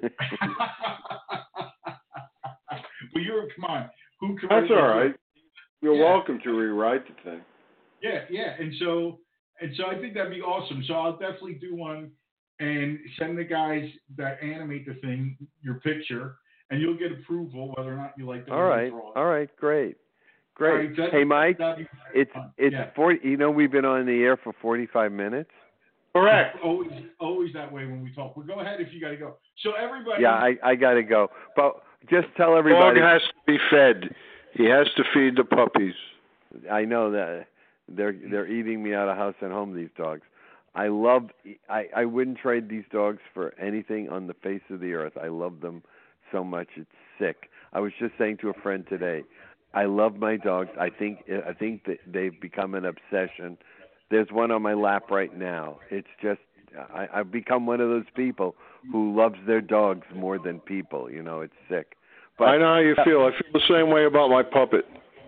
Well, you're come on. Who can That's all right. You're yeah. welcome to rewrite the thing. Yeah, yeah, and so and so I think that'd be awesome. So I'll definitely do one and send the guys that animate the thing your picture, and you'll get approval whether or not you like the all right, draw. all right, great. Great. Right, hey, Mike, it's fun. it's yeah. forty. You know, we've been on the air for forty-five minutes. Correct. It's always, always that way when we talk. Well, go ahead if you got to go. So everybody. Yeah, I I got to go. But just tell everybody. Dog has to be fed. He has to feed the puppies. I know that they're they're eating me out of house and home. These dogs. I love. I I wouldn't trade these dogs for anything on the face of the earth. I love them so much. It's sick. I was just saying to a friend today, I love my dogs. I think I think that they've become an obsession. There's one on my lap right now. It's just I, I've become one of those people who loves their dogs more than people. You know, it's sick. But, I know how you feel. I feel the same way about my puppet.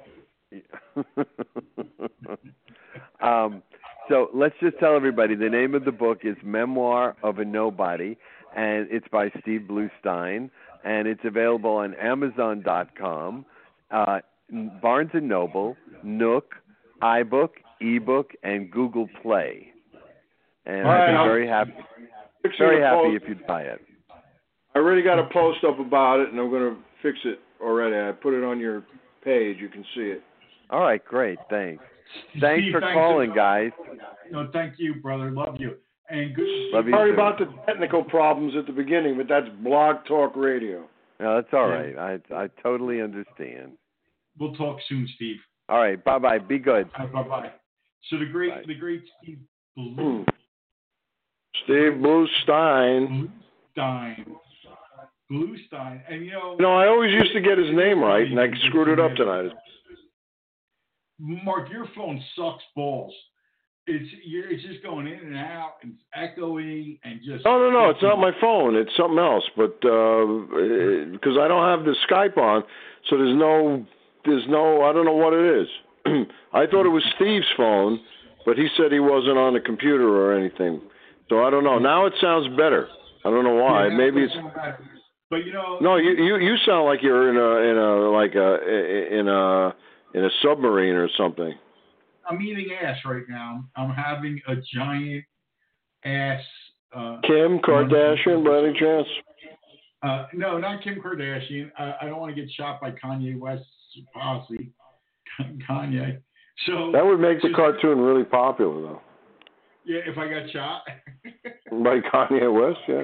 um, so let's just tell everybody the name of the book is Memoir of a Nobody, and it's by Steve Bluestein, and it's available on Amazon dot com, uh, Barnes and Noble, Nook, iBook, eBook, and Google Play. And All I'd be right, very happy, very happy if you'd buy it. I already got a post up about it, and I'm going to fix it already. I put it on your page. You can see it. All right, great. Thanks. Thanks Steve, for thanks calling, for, guys. No, thank you, brother. Love you. And good. Love you Sorry too. about the technical problems at the beginning, but that's Blog Talk Radio. No, that's all Yeah. right. I I totally understand. We'll talk soon, Steve. All right. Bye bye. Be good. Uh, bye bye. So the great, Bye. the great Steve Blue, Steve Bluestein. Bluestein, Bluestein, and you know, You know, I always used to get his name right, and I screwed it up tonight. Mark, your phone sucks balls. It's you're, it's just going in and out and it's echoing and just. No, no, no. It's not my phone. It's something else. But uh, because I don't have the Skype on, so there's no, there's no. I don't know what it is. I thought it was Steve's phone, but he said he wasn't on the computer or anything. So I don't know. Now it sounds better. I don't know why. Yeah, Maybe it's. But you know. No, you you you sound like you're in a in a like a in a in a submarine or something. I'm eating ass right now. I'm having a giant ass. Uh, Kim Kardashian, by any chance? Uh, no, not Kim Kardashian. I, I don't want to get shot by Kanye West's posse. Kanye. So That would make the just, cartoon really popular, though. Yeah, if I got shot. By Kanye West, yeah.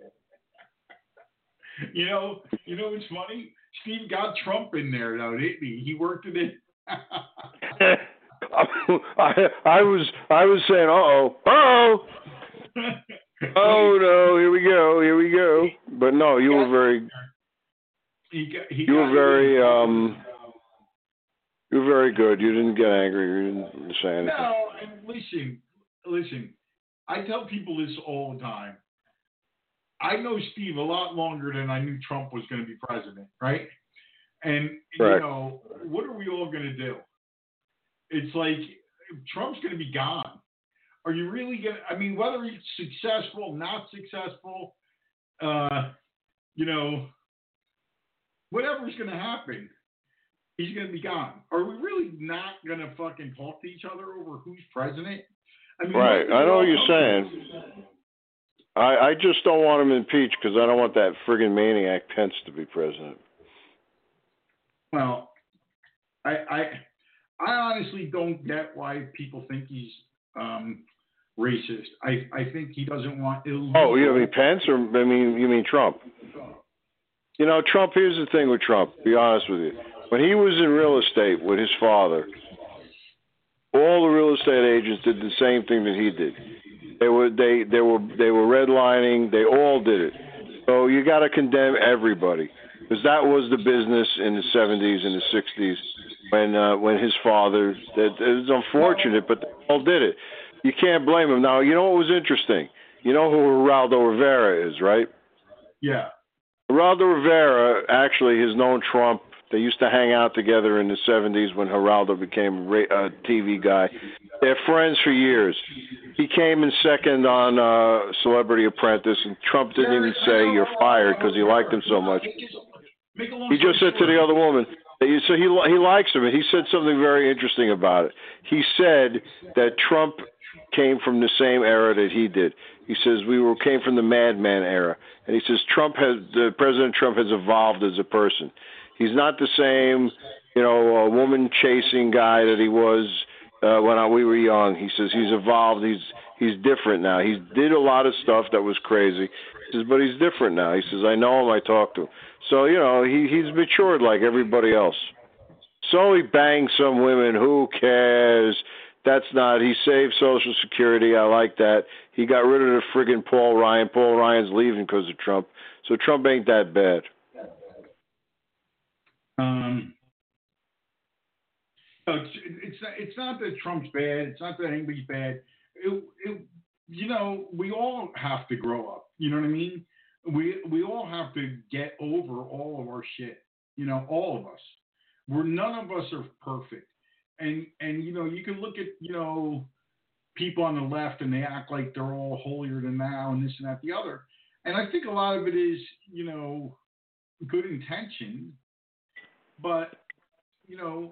You know, you know what's funny? Steve got Trump in there, though, didn't he? He worked it in. I, I was I was saying, uh oh, oh, oh no, here we go, here we go. But no, you were very, he got, he you were got very, um, you were very good. You didn't get angry. You didn't say anything. No, and listen, listen. I tell people this all the time. I know Steve a lot longer than I knew Trump was going to be president, right? And Right. you know, what are we all going to do? It's like Trump's going to be gone. Are you really going to, I mean, whether he's successful, not successful, uh, you know, whatever's going to happen, he's going to be gone. Are we really not going to fucking talk to each other over who's president? I mean, Right. I know what you're saying. I, I just don't want him impeached because I don't want that friggin' maniac Pence to be president. Well, I, I, I honestly don't get why people think he's um, racist. I, I think he doesn't want illegal. Oh, you mean Pence, or I mean you mean Trump? You know, Trump. Here's the thing with Trump. To be honest with you, when he was in real estate with his father, all the real estate agents did the same thing that he did. They were they they were they were redlining. They all did it. So you got to condemn everybody, because that was the business in the seventies and the sixties when uh, when his father. That it was unfortunate, but they all did it. You can't blame him. Now you know what was interesting. You know who Geraldo Rivera is, right? Yeah. Geraldo Rivera actually has known Trump. They used to hang out together in the seventies when Geraldo became a T V guy. They're friends for years. He came in second on uh, Celebrity Apprentice, and Trump didn't even say you're fired because he liked him so much. He just said to the other woman, so he he likes him, and he said something very interesting about it. He said that Trump came from the same era that he did. He says we were came from the madman era, and he says Trump has the President Trump has evolved as a person. He's not the same, you know, a woman chasing guy that he was uh, when I, we were young. He says he's evolved. He's he's different now. He did a lot of stuff that was crazy. He says, but he's different now. He says, I know him. I talk to him. So you know, he he's matured like everybody else. So he bangs some women. Who cares? That's not. He saved Social Security. I like that. He got rid of the friggin' Paul Ryan. Paul Ryan's leaving because of Trump. So Trump ain't that bad. Um, no, it's it's not, it's not that Trump's bad. It's not that anybody's bad. It, it, you know, we all have to grow up. You know what I mean? We we all have to get over all of our shit. You know, all of us. We're none of us are perfect. And and you know, you can look at, you know, people on the left and they act like they're all holier than thou and this and that the other. And I think a lot of it is, you know, good intention, but you know,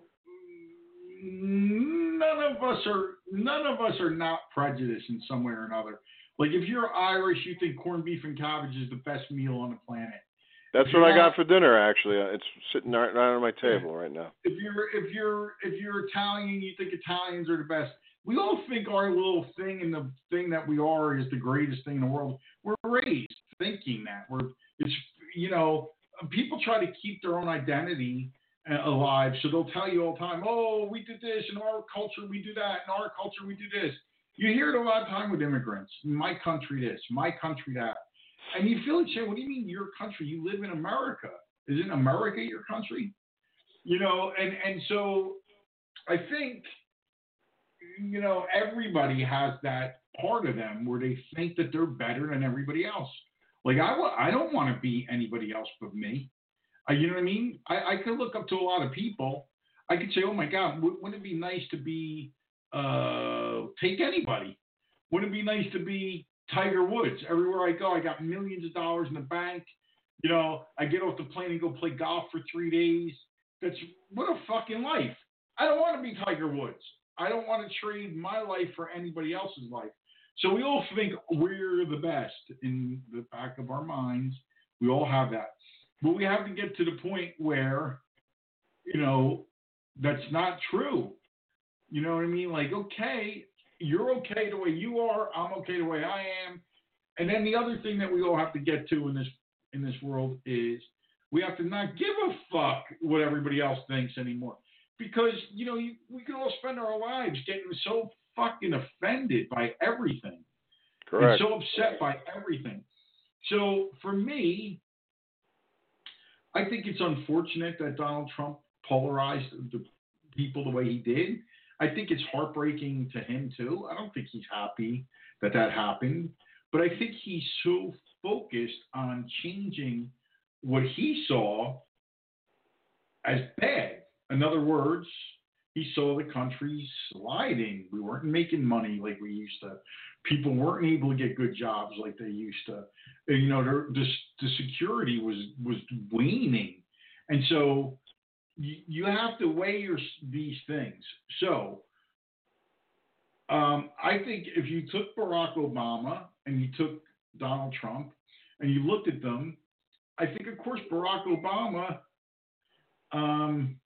none of us are none of us are not prejudiced in some way or another. Like if you're Irish, you think corned beef and cabbage is the best meal on the planet. That's what I got for dinner. Actually, it's sitting right, right on my table right now. If you're if you're if you're Italian, you think Italians are the best. We all think our little thing and the thing that we are is the greatest thing in the world. We're raised thinking that. We're it's you know people try to keep their own identity alive, so they'll tell you all the time, oh, we did this in our culture, we do that in our culture, we do this. You hear it a lot of time with immigrants. My country this, my country that. And you feel like saying, what do you mean your country? You live in America. Isn't America your country? You know, and, and so I think, you know, everybody has that part of them where they think that they're better than everybody else. Like, I, w- I don't want to be anybody else but me. Uh, you know what I mean? I, I could look up to a lot of people. I could say, oh, my God, w- wouldn't it be nice to be, uh, take anybody? Wouldn't it be nice to be Tiger Woods? Everywhere I go, I got millions of dollars in the bank. You know, I get off the plane and go play golf for three days. That's what a fucking life. I don't want to be Tiger Woods. I don't want to trade my life for anybody else's life. So we all think we're the best in the back of our minds. We all have that. But we have to get to the point where, you know, that's not true. You know what I mean? Like, okay, you're okay the way you are. I'm okay the way I am. And then the other thing that we all have to get to in this in this world is we have to not give a fuck what everybody else thinks anymore. Because, you know, you, we can all spend our lives getting so fucking offended by everything. Correct. And so upset by everything. So for me, I think it's unfortunate that Donald Trump polarized the people the way he did. I think it's heartbreaking to him, too. I don't think he's happy that that happened. But I think he's so focused on changing what he saw as bad. In other words, he saw the country sliding. We weren't making money like we used to. People weren't able to get good jobs like they used to. You know, the, the, the security was, was waning. And so you, you have to weigh your, these things. So um, I think if you took Barack Obama and you took Donald Trump and you looked at them, I think, of course, Barack Obama, um,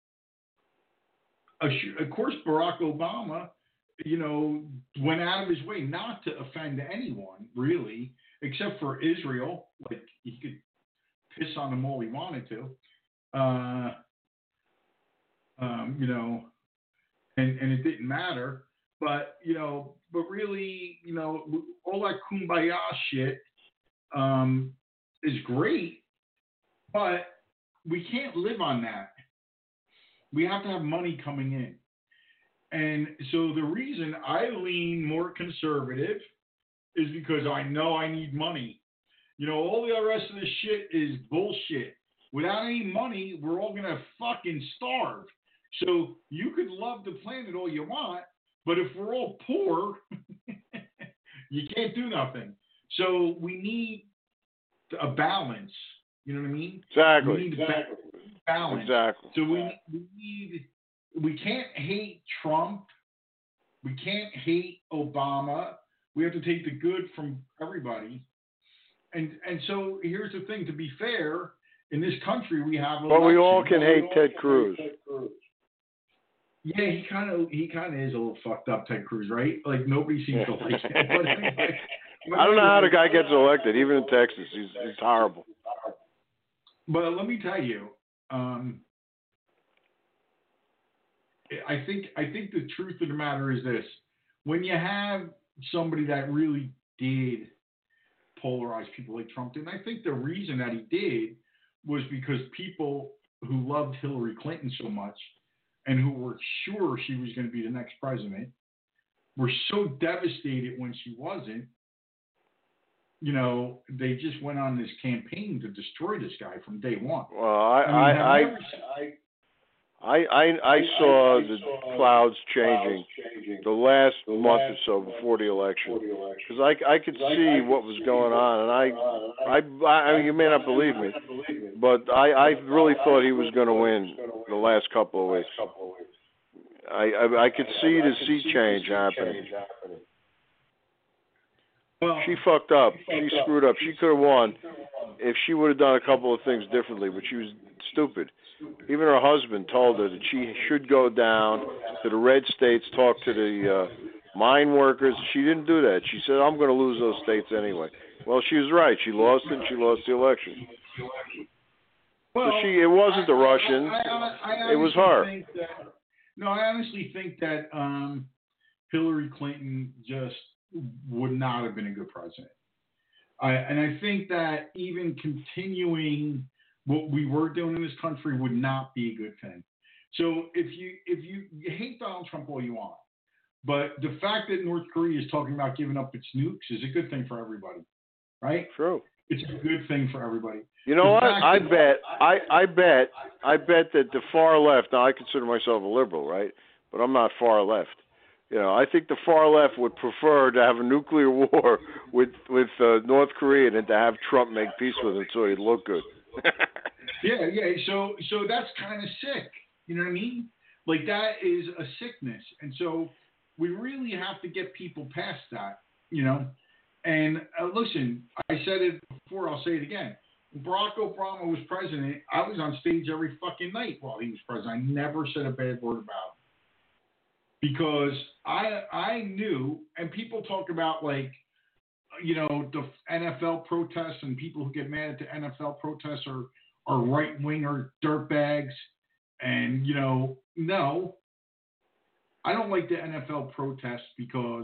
of course, Barack Obama, you know, went out of his way not to offend anyone, really, except for Israel. Like, he could piss on them all he wanted to, uh, um, you know, and, and it didn't matter. But, you know, but really, you know, all that kumbaya shit um, is great, but we can't live on that. We have to have money coming in. And so the reason I lean more conservative is because I know I need money. You know, all the rest of this shit is bullshit. Without any money, we're all going to fucking starve. So you could love the planet all you want, but if we're all poor, you can't do nothing. So we need a balance. You know what I mean? Exactly. We need exactly. balance. Exactly. So we, we need, we can't hate Trump. We can't hate Obama. We have to take the good from everybody. And and so here's the thing, to be fair, in this country we have But we all election. can hate Ted Cruz. Yeah, he kind of he kind of is a little fucked up, Ted Cruz, right? Like, nobody seems to like him. But anyway, I don't know how the guy gets elected, even in Texas. He's he's horrible. But let me tell you, um, I think I think the truth of the matter is this: when you have somebody that really did polarize people like Trump did, and I think the reason that he did was because people who loved Hillary Clinton so much and who were sure she was going to be the next president were so devastated when she wasn't. You know, they just went on this campaign to destroy this guy from day one. Well, I I mean, I have I, you ever seen- I, I, I saw the clouds changing the last month or so before the election, because I, I could see what was going on, and I, I, I mean, you may not believe me, but I, I really thought he was going to win the last couple of weeks. I, I, I could see the sea change happening. Well, She fucked up. She screwed up. She could have won if she would have done a couple of things differently, but she was stupid. Even her husband told her that she should go down to the red states, talk to the uh, mine workers. She didn't do that. She said, I'm going to lose those states anyway. Well, she was right. She lost it, and she lost the election. well So she, it wasn't the Russians. I, I, I, I It was her. think that, no, I honestly think that um, Hillary Clinton just would not have been a good president. I, and I think that even continuing what we were doing in this country would not be a good thing. So if you if you, you hate Donald Trump all you want, but the fact that North Korea is talking about giving up its nukes is a good thing for everybody, right? True. It's a good thing for everybody. You know The what? fact I that- bet, I, I bet, I bet that the far left. Now, I consider myself a liberal, right? But I'm not far left. You know, I think the far left would prefer to have a nuclear war with with uh, North Korea than to have Trump make peace with him so he'd look good. Yeah, yeah. So, so that's kind of sick. You know what I mean? Like that is a sickness, and so we really have to get people past that. You know, and uh, listen, I said it before. I'll say it again. When Barack Obama was president, I was on stage every fucking night while he was president. I never said a bad word about him because I I knew, and people talk about like, you know, the N F L protests and people who get mad at the N F L protests are, are right-winger dirtbags. And, you know, no, I don't like the N F L protests because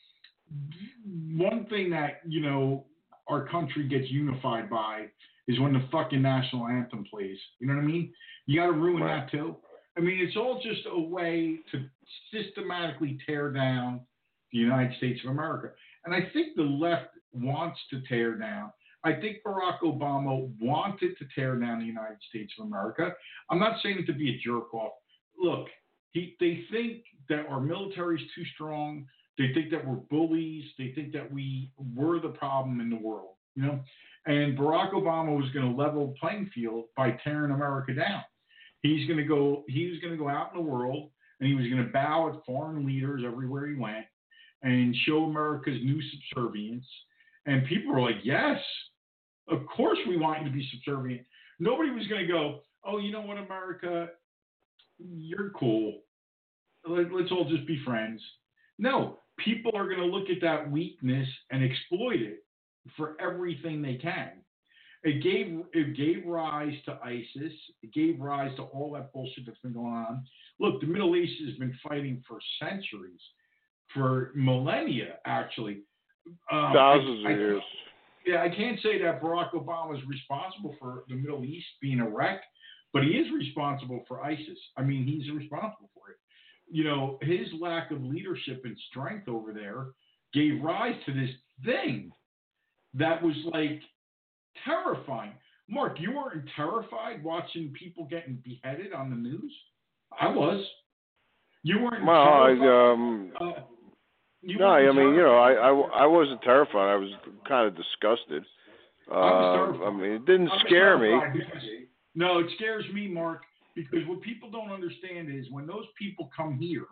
one thing that, you know, our country gets unified by is when the fucking national anthem plays. You know what I mean? You got to ruin Right. that too. I mean, it's all just a way to systematically tear down the United States of America. And I think the left wants to tear down. I think Barack Obama wanted to tear down the United States of America. I'm not saying it to be a jerk off. Look, he, they think that our military is too strong. They think that we're bullies. They think that we were the problem in the world, you know. And Barack Obama was going to level the playing field by tearing America down. He's going to go. He was going to go out in the world and he was going to bow at foreign leaders everywhere he went and show America's new subservience. And people were like, yes, of course we want you to be subservient. Nobody was going to go, oh, you know what, America, you're cool. Let, let's all just be friends. No, people are going to look at that weakness and exploit it for everything they can. It gave it gave rise to ISIS. It gave rise to all that bullshit that's been going on. Look, the Middle East has been fighting for centuries, for millennia, actually. Um, Thousands I, of I, years. Yeah, I can't say that Barack Obama is responsible for the Middle East being a wreck, but he is responsible for ISIS. I mean, he's responsible for it. You know, his lack of leadership and strength over there gave rise to this thing that was like terrifying. Mark, you weren't terrified watching people getting beheaded on the news? I was. You weren't Well, I, terrified? um, Uh, you no, I weren't mean, you know, I, terrified? I, I wasn't terrified. I was kind of disgusted. Uh, I was terrified. I mean, it didn't I was scare me. terrified because- no, it scares me, Mark, because what people don't understand is when those people come here,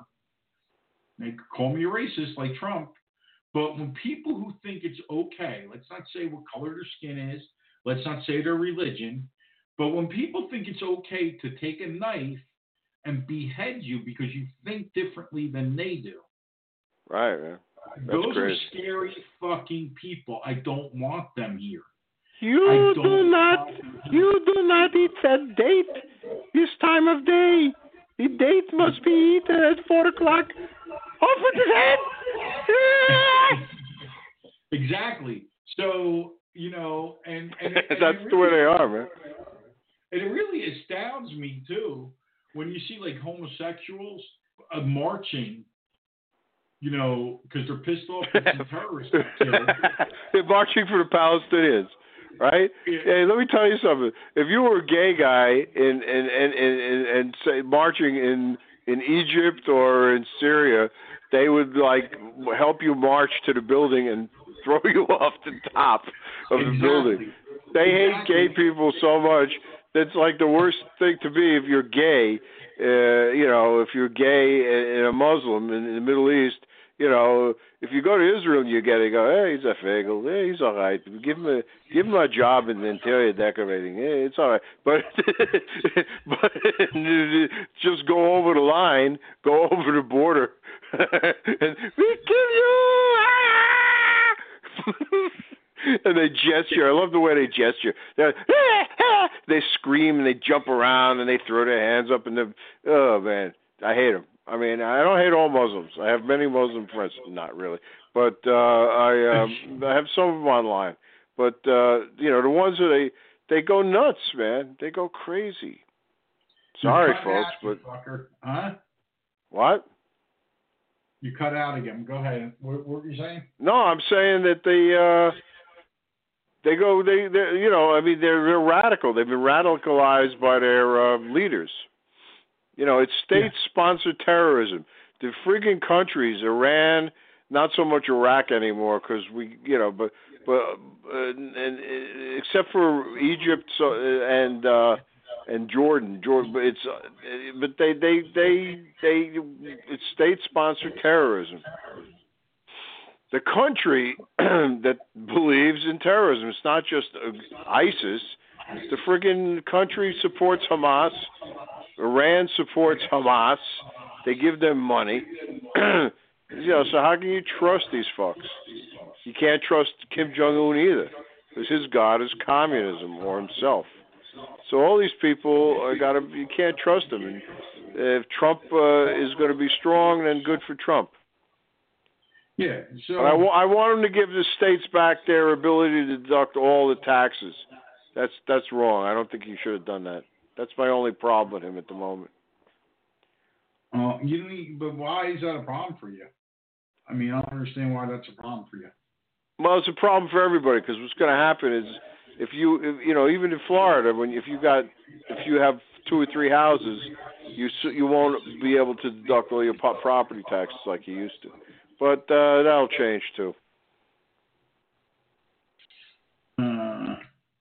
they call me a racist like Trump, but when people who think it's okay, let's not say what color their skin is, let's not say their religion, but when people think it's okay to take a knife and behead you because you think differently than they do, Right, man. That's those crazy. are scary fucking people. I don't want them here. You I do don't not, want them here. you do not eat that date this time of day. The date must be eaten at four o'clock. Off with his head. Exactly. So, you know, and, and, and that's really, the way they are, man. And it really astounds me too when you see like homosexuals uh, marching, you know, because they're pissed off that some terrorists got killed. They're marching for the Palestinians, right? Yeah. Hey, let me tell you something. If you were a gay guy in and and and and say marching in in Egypt or in Syria, they would like help you march to the building and throw you off the top of Exactly. the building. They exactly. hate gay people so much. That's like the worst thing to be if you're gay. Uh, you know, if you're gay and a Muslim in, in the Middle East, you know, if you go to Israel and you get it, go, hey, he's a fagel, hey, he's all right. Give him a give him a job in interior decorating. Hey, it's all right. But but just go over the line, go over the border, and we kill you. And they gesture. I love the way they gesture. They're, they scream and they jump around and they throw their hands up and the oh man, I hate them. I mean, I don't hate all Muslims. I have many Muslim friends, not really, but uh, I um, I have some of them online. But uh, you know, the ones that they they go nuts, man. They go crazy. Sorry, folks, out, but fucker. Huh? What? You cut out again. Go ahead. What, what were you saying? No, I'm saying that they. Uh, They go, they, they, you know, I mean, they're, they're radical. They've been radicalized by their uh, leaders. You know, it's state-sponsored yeah. terrorism. The freaking countries, Iran, not so much Iraq anymore, because we, you know, but, but, uh, and, and except for Egypt so, and uh, and Jordan, Jordan, but it's, uh, but they, they, they, they, it's state-sponsored terrorism. The country that believes in terrorism. It's not just ISIS. The friggin' country supports Hamas. Iran supports Hamas. They give them money. You know, so how can you trust these fucks? You can't trust Kim Jong-un either, because his god is communism or himself. So all these people are gotta. You can't trust them. And if Trump uh, is going to be strong, then good for Trump. Yeah, so but I, w- I want them to give the states back their ability to deduct all the taxes. That's that's wrong. I don't think he should have done that. That's my only problem with him at the moment. Uh, you need, but why is that a problem for you? I mean, I don't understand why that's a problem for you. Well, it's a problem for everybody because what's going to happen is if you if, you know even in Florida when if you got if you have two or three houses, you you won't be able to deduct all your property taxes like you used to. But uh, that'll change too. Uh,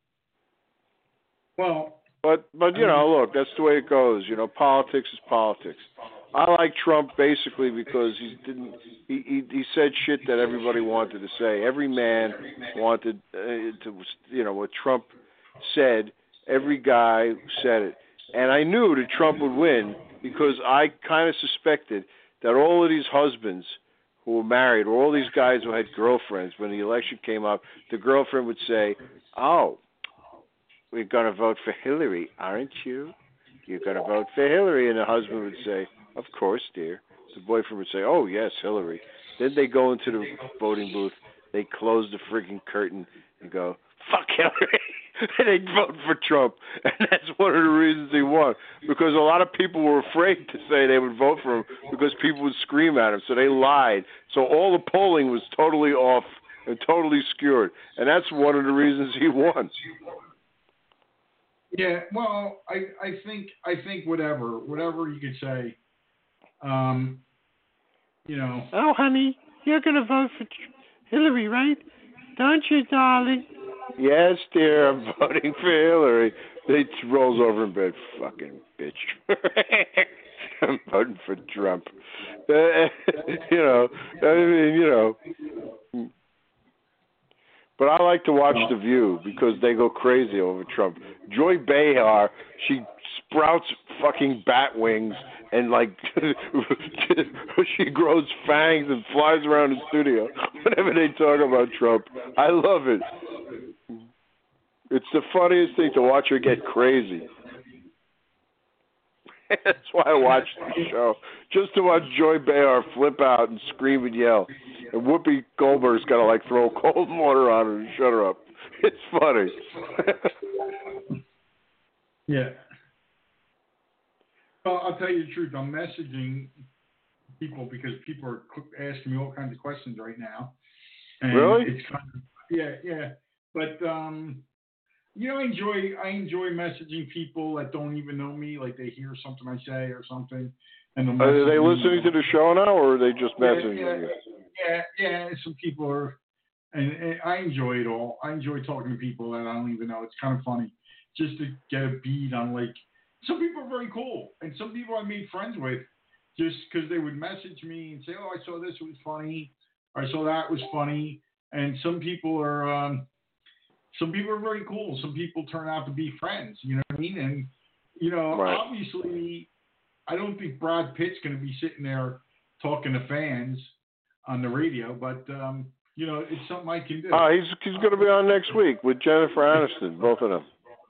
well, but but you know, look, that's the way it goes. You know, politics is politics. I like Trump basically because he didn't. He he, he said shit that everybody wanted to say. Every man wanted uh, to. You know what Trump said. Every guy said it, and I knew that Trump would win because I kind of suspected that all of these husbands who were married, or all these guys who had girlfriends, when the election came up, the girlfriend would say, oh, we're going to vote for Hillary, aren't you? You're going to vote for Hillary. And the husband would say, of course, dear. The boyfriend would say, oh, yes, Hillary. Then they go into the voting booth, they close the freaking curtain and go, fuck Hillary. And they'd vote for Trump. And that's one of the reasons he won. Because a lot of people were afraid to say they would vote for him because people would scream at him. So they lied. So all the polling was totally off and totally skewed. And that's one of the reasons he won. Yeah, well, I, I think I think whatever, whatever you could say, um, you know. Oh, honey, you're going to vote for Hillary, right? Don't you, darling? Yes, dear, I'm voting for Hillary. He rolls over in bed, fucking bitch. I'm voting for Trump. Uh, you know, I mean, you know. But I like to watch The View because they go crazy over Trump. Joy Behar, she sprouts fucking bat wings and like she grows fangs and flies around the studio whenever they talk about Trump. I love it. It's the funniest thing to watch her get crazy. That's why I watch the show, just to watch Joy Behar flip out and scream and yell, and Whoopi Goldberg's got to like throw cold water on her and shut her up. It's funny. Yeah. Well, I'll tell you the truth. I'm messaging people because people are asking me all kinds of questions right now. And really? It's kind of, yeah, yeah. But um, you know, I enjoy I enjoy messaging people that don't even know me, like they hear something I say or something, and they'll Are they message me. listening to the show now, or are they just messaging yeah, yeah, you? Yeah, yeah. Some people are, and, and I enjoy it all. I enjoy talking to people that I don't even know. It's kind of funny just to get a beat on, like, some people are very cool, and some people I made friends with just because they would message me and say, "Oh, I saw this, it was funny," or "I saw that was funny." And some people are, um, some people are very cool. Some people turn out to be friends. You know what I mean? And you know, right. obviously, I don't think Brad Pitt's going to be sitting there talking to fans on the radio, but um, you know, it's something I can do. Oh, he's he's going to be on next week with Jennifer Aniston, both of them.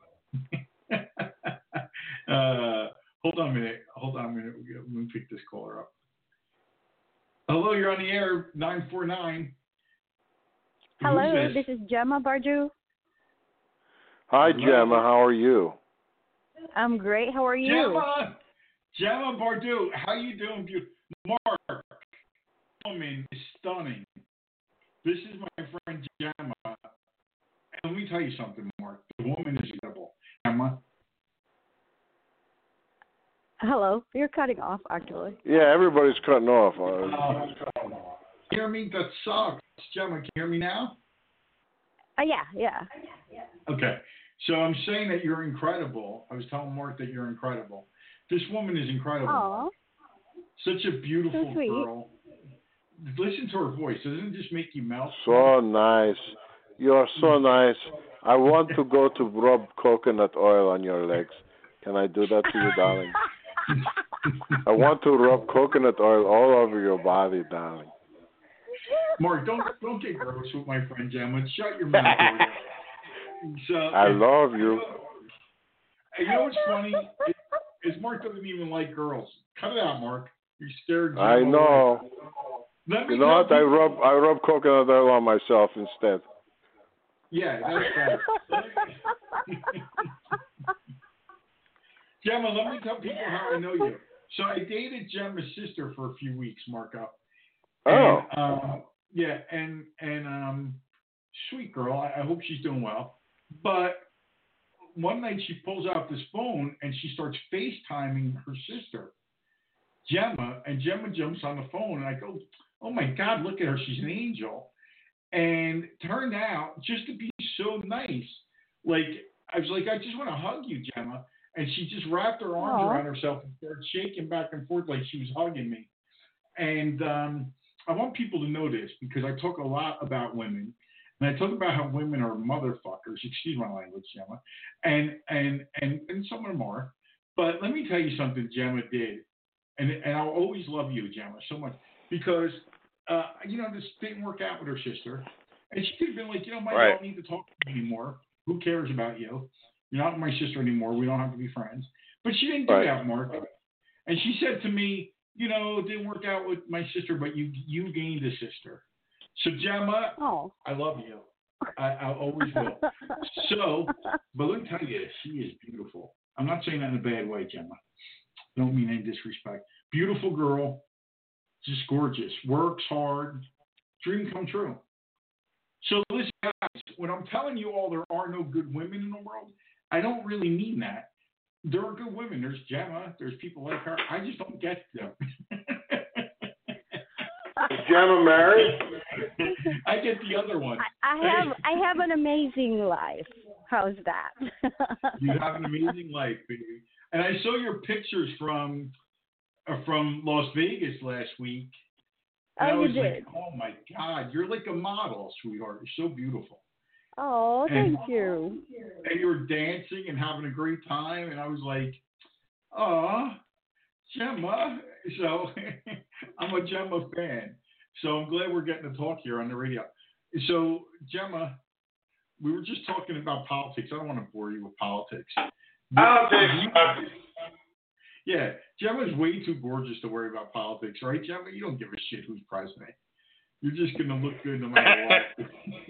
uh, hold on a minute. Hold on a minute. Let me pick this caller up. Hello, you're on the air. nine four nine. Hello, this? this is Gemma Bardu. Hi, Hello. Gemma. How are you? I'm great. How are you? Gemma, Gemma Bardu. How you doing? Beautiful. Mark, woman is stunning. This is my friend Gemma. And let me tell you something, Mark. The woman is incredible. Gemma. Hello. You're cutting off, actually. Yeah, everybody's cutting off. Uh, hear me? That sucks. Gemma, can you hear me now? Uh, yeah, yeah. Okay. So I'm saying that you're incredible. I was telling Mark that you're incredible. This woman is incredible. Aww. Such a beautiful So sweet. girl. Listen to her voice. Doesn't it just make you melt? So nice. You're so nice. I want to go to rub coconut oil on your legs. Can I do that to you, darling? I want to rub coconut oil all over your body, darling. Mark, don't don't get gross with my friend Gemma. Shut your mouth. So, I love you. You know what's funny? Is Mark doesn't even like girls. Cut it out, Mark. You're scared. Gemma I know. away. Let me You know tell what? I people- rub I rub coconut oil on myself instead. Yeah, that's right. Gemma, let me tell people how I know you. So I dated Gemma's sister for a few weeks, Marco. Oh. And, um, yeah, and and um, sweet girl. I, I hope she's doing well. But one night she pulls out this phone and she starts FaceTiming her sister, Gemma, and Gemma jumps on the phone and I go, "Oh my God, look at her! She's an angel." And turned out just to be so nice. Like I was like, "I just want to hug you, Gemma." And she just wrapped her arms Aww. around herself and started shaking back and forth like she was hugging me. And um, I want people to know this because I talk a lot about women. And I talk about how women are motherfuckers. Excuse my language, Gemma. And and and, and some of them are. But let me tell you something Gemma did. And, and I'll always love you, Gemma, so much. Because, uh, you know, this didn't work out with her sister. And she could have been like, you know, Mike, Right. I don't need to talk to you anymore. Who cares about you? You're not my sister anymore. We don't have to be friends. But she didn't do Right. that, Mark. And she said to me, you know, it didn't work out with my sister, but you you gained a sister. So, Gemma, Oh. I love you. I, I always will. So, but let me tell you this. She is beautiful. I'm not saying that in a bad way, Gemma. I don't mean any disrespect. Beautiful girl. Just gorgeous. Works hard. Dream come true. So listen, guys, when I'm telling you all there are no good women in the world, I don't really mean that. There are good women. There's Gemma. There's people like her. I just don't get them. Is Gemma married? I get the other one. I, I have I have an amazing life. How's that? You have an amazing life, baby. And I saw your pictures from uh, from Las Vegas last week. And Oh, I you was did. like, oh my God, you're like a model, sweetheart. You're so beautiful. Oh, And- thank you. And you were dancing and having a great time. And I was like, oh, Gemma. So I'm a Gemma fan. So I'm glad we're getting to talk here on the radio. So, Gemma, we were just talking about politics. I don't want to bore you with politics. Politics. Yeah, Gemma's way too gorgeous to worry about politics, right, Gemma? You don't give a shit who's president. You're just gonna look good no matter what.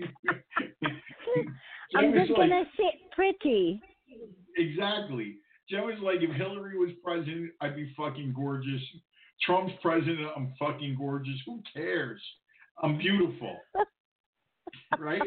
I'm Gemma's just like, gonna sit pretty. exactly. Gemma's like, if Hillary was president, I'd be fucking gorgeous. Trump's president, I'm fucking gorgeous. Who cares? I'm beautiful. Right?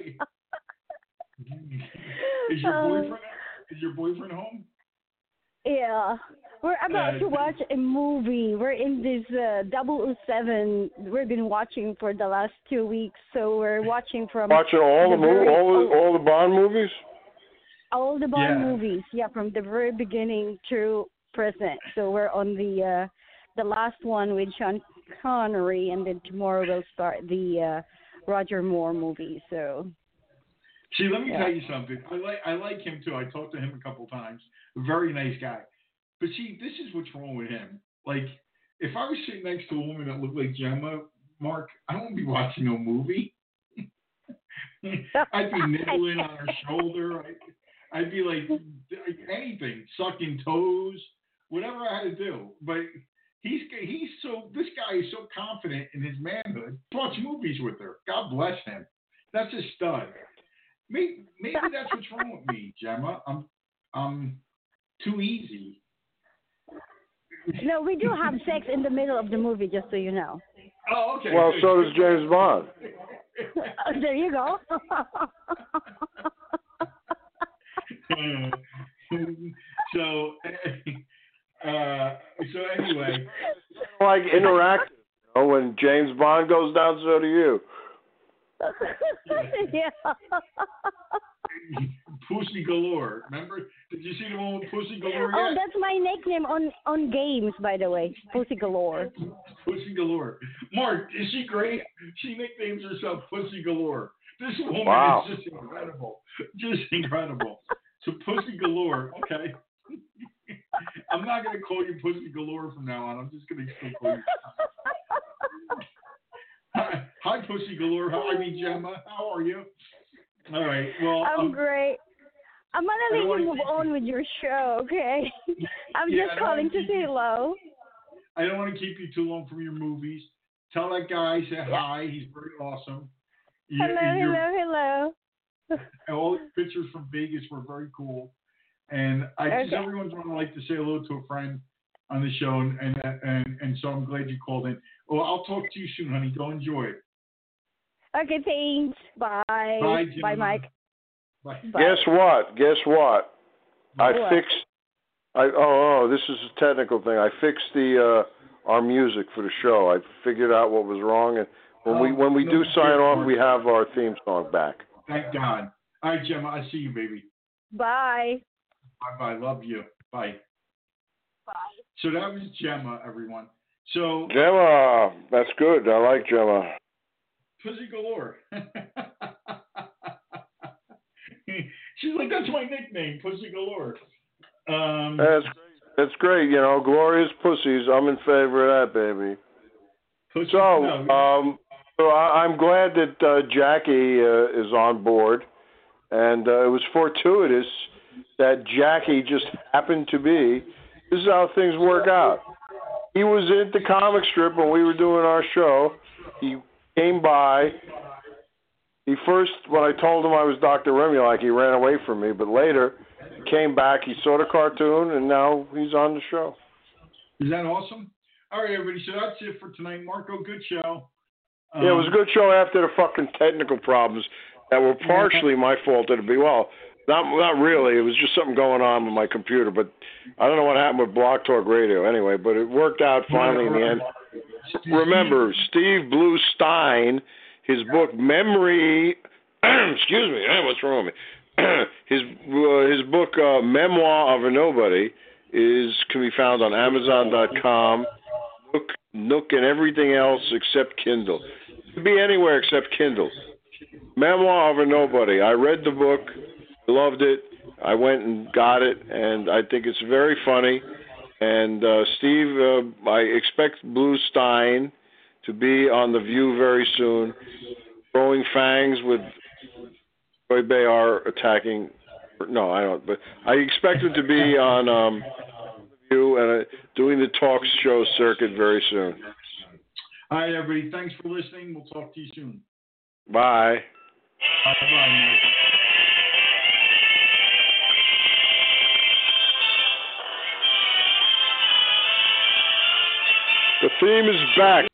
Is your boyfriend is your boyfriend home? Yeah. We're about Uh, to watch a movie. We're in this uh, double oh seven we've been watching for the last two weeks. So we're watching from Watching all the, the mo- very, all the all the Bond movies. all the Bond Yeah. movies. Yeah, from the very beginning to present. So we're on the uh, the last one with Sean Connery, and then tomorrow we'll start the uh, Roger Moore movie. So. See, let me Yeah. tell you something. I like I like him too. I talked to him a couple times. Very nice guy. But see, this is what's wrong with him. Like, if I was sitting next to a woman that looked like Gemma, Mark, I wouldn't be watching no movie. I'd be nibbling on her shoulder. I'd, I'd be like anything, sucking toes, whatever I had to do. But he's he's so this guy is so confident in his manhood. Watch movies with her. God bless him. That's a stud. Maybe, maybe that's what's wrong with me, Gemma. I'm I'm too easy. No, we do have sex in the middle of the movie, just so you know. Oh, okay. Well, good. so does James Bond. There you go. so, uh, so anyway, Like interactive. You know, when James Bond goes down, so do you. Yeah. Pussy Galore. Remember? Did you see the one with Pussy Galore yet? Oh, that's my nickname on on games, by the way. Pussy Galore. Pussy Galore. Mark, is she great? She nicknames herself Pussy Galore. This woman Wow. is just incredible. Just incredible. So Pussy Galore, okay. I'm not going to call you Pussy Galore from now on. I'm just going to still call you. Hi, hi, Pussy Galore. How are you, Gemma? How are you? All right. Well, I'm um, great. I'm I gonna don't let wanna you move keep on with your show, okay? I'm Yeah, I just don't calling wanna to keep say you- hello. I don't want to keep you too long from your movies. Tell that guy, say hi. He's very awesome. You- Hello, and your- hello, hello. All the pictures from Vegas were very cool. And I just Okay. every once in a while I like to say hello to a friend on the show, and and and, and so I'm glad you called in. Well, I'll talk to you soon, honey. Go enjoy it. Okay, thanks. Bye. Bye, Gemma. Bye, Mike. Bye. Bye. Guess what? Guess what? I What? fixed. I oh oh this is a technical thing. I fixed the uh, our music for the show. I figured out what was wrong, and when we Oh, when we no, do sign good. off, we have our theme song back. Thank God. All right, Gemma. I see you, baby. Bye. Bye bye. Love you. Bye. Bye. So that was Gemma, everyone. So Gemma, that's good. I like Gemma. Pussy Galore. She's like, that's my nickname, Pussy Galore. Um, That's that's great. You know, glorious pussies. I'm in favor of that, baby. Pussy, So, no, um, so I, I'm glad that uh, Jackie uh, is on board, and uh, it was fortuitous that Jackie just happened to be. This is how things work out. He was at the comic strip when we were doing our show. He came by. He first, when I told him I was Doctor Remulak, he ran away from me. But later, he came back. He saw the cartoon, and now he's on the show. is that awesome? All right, everybody. So that's it for tonight. Marco, good show. Um, Yeah, it was a good show after the fucking technical problems that were partially my fault at the be well, not not really. It was just something going on with my computer, but I don't know what happened with Blog Talk Radio anyway, but it worked out finally in the end. Remember, Steve Blue Stein, his book Memory excuse me, hey, what's wrong with me? his uh, his book uh, Memoir of a Nobody is can be found on Amazon dot com. Nook, Nook, and everything else except Kindle. It could be anywhere except Kindle. Memoir of a Nobody. I read the book, loved it. I went and got it, and I think it's very funny. And uh, Steve, uh, I expect Blue Stein to be on The View very soon, throwing fangs with Joy Behar attacking. No, I don't. But I expect him to be on um, The you and uh, doing the talk show circuit very soon. All right, everybody. Thanks for listening. We'll talk to you soon. Bye. Bye-bye, Mike. The theme is back.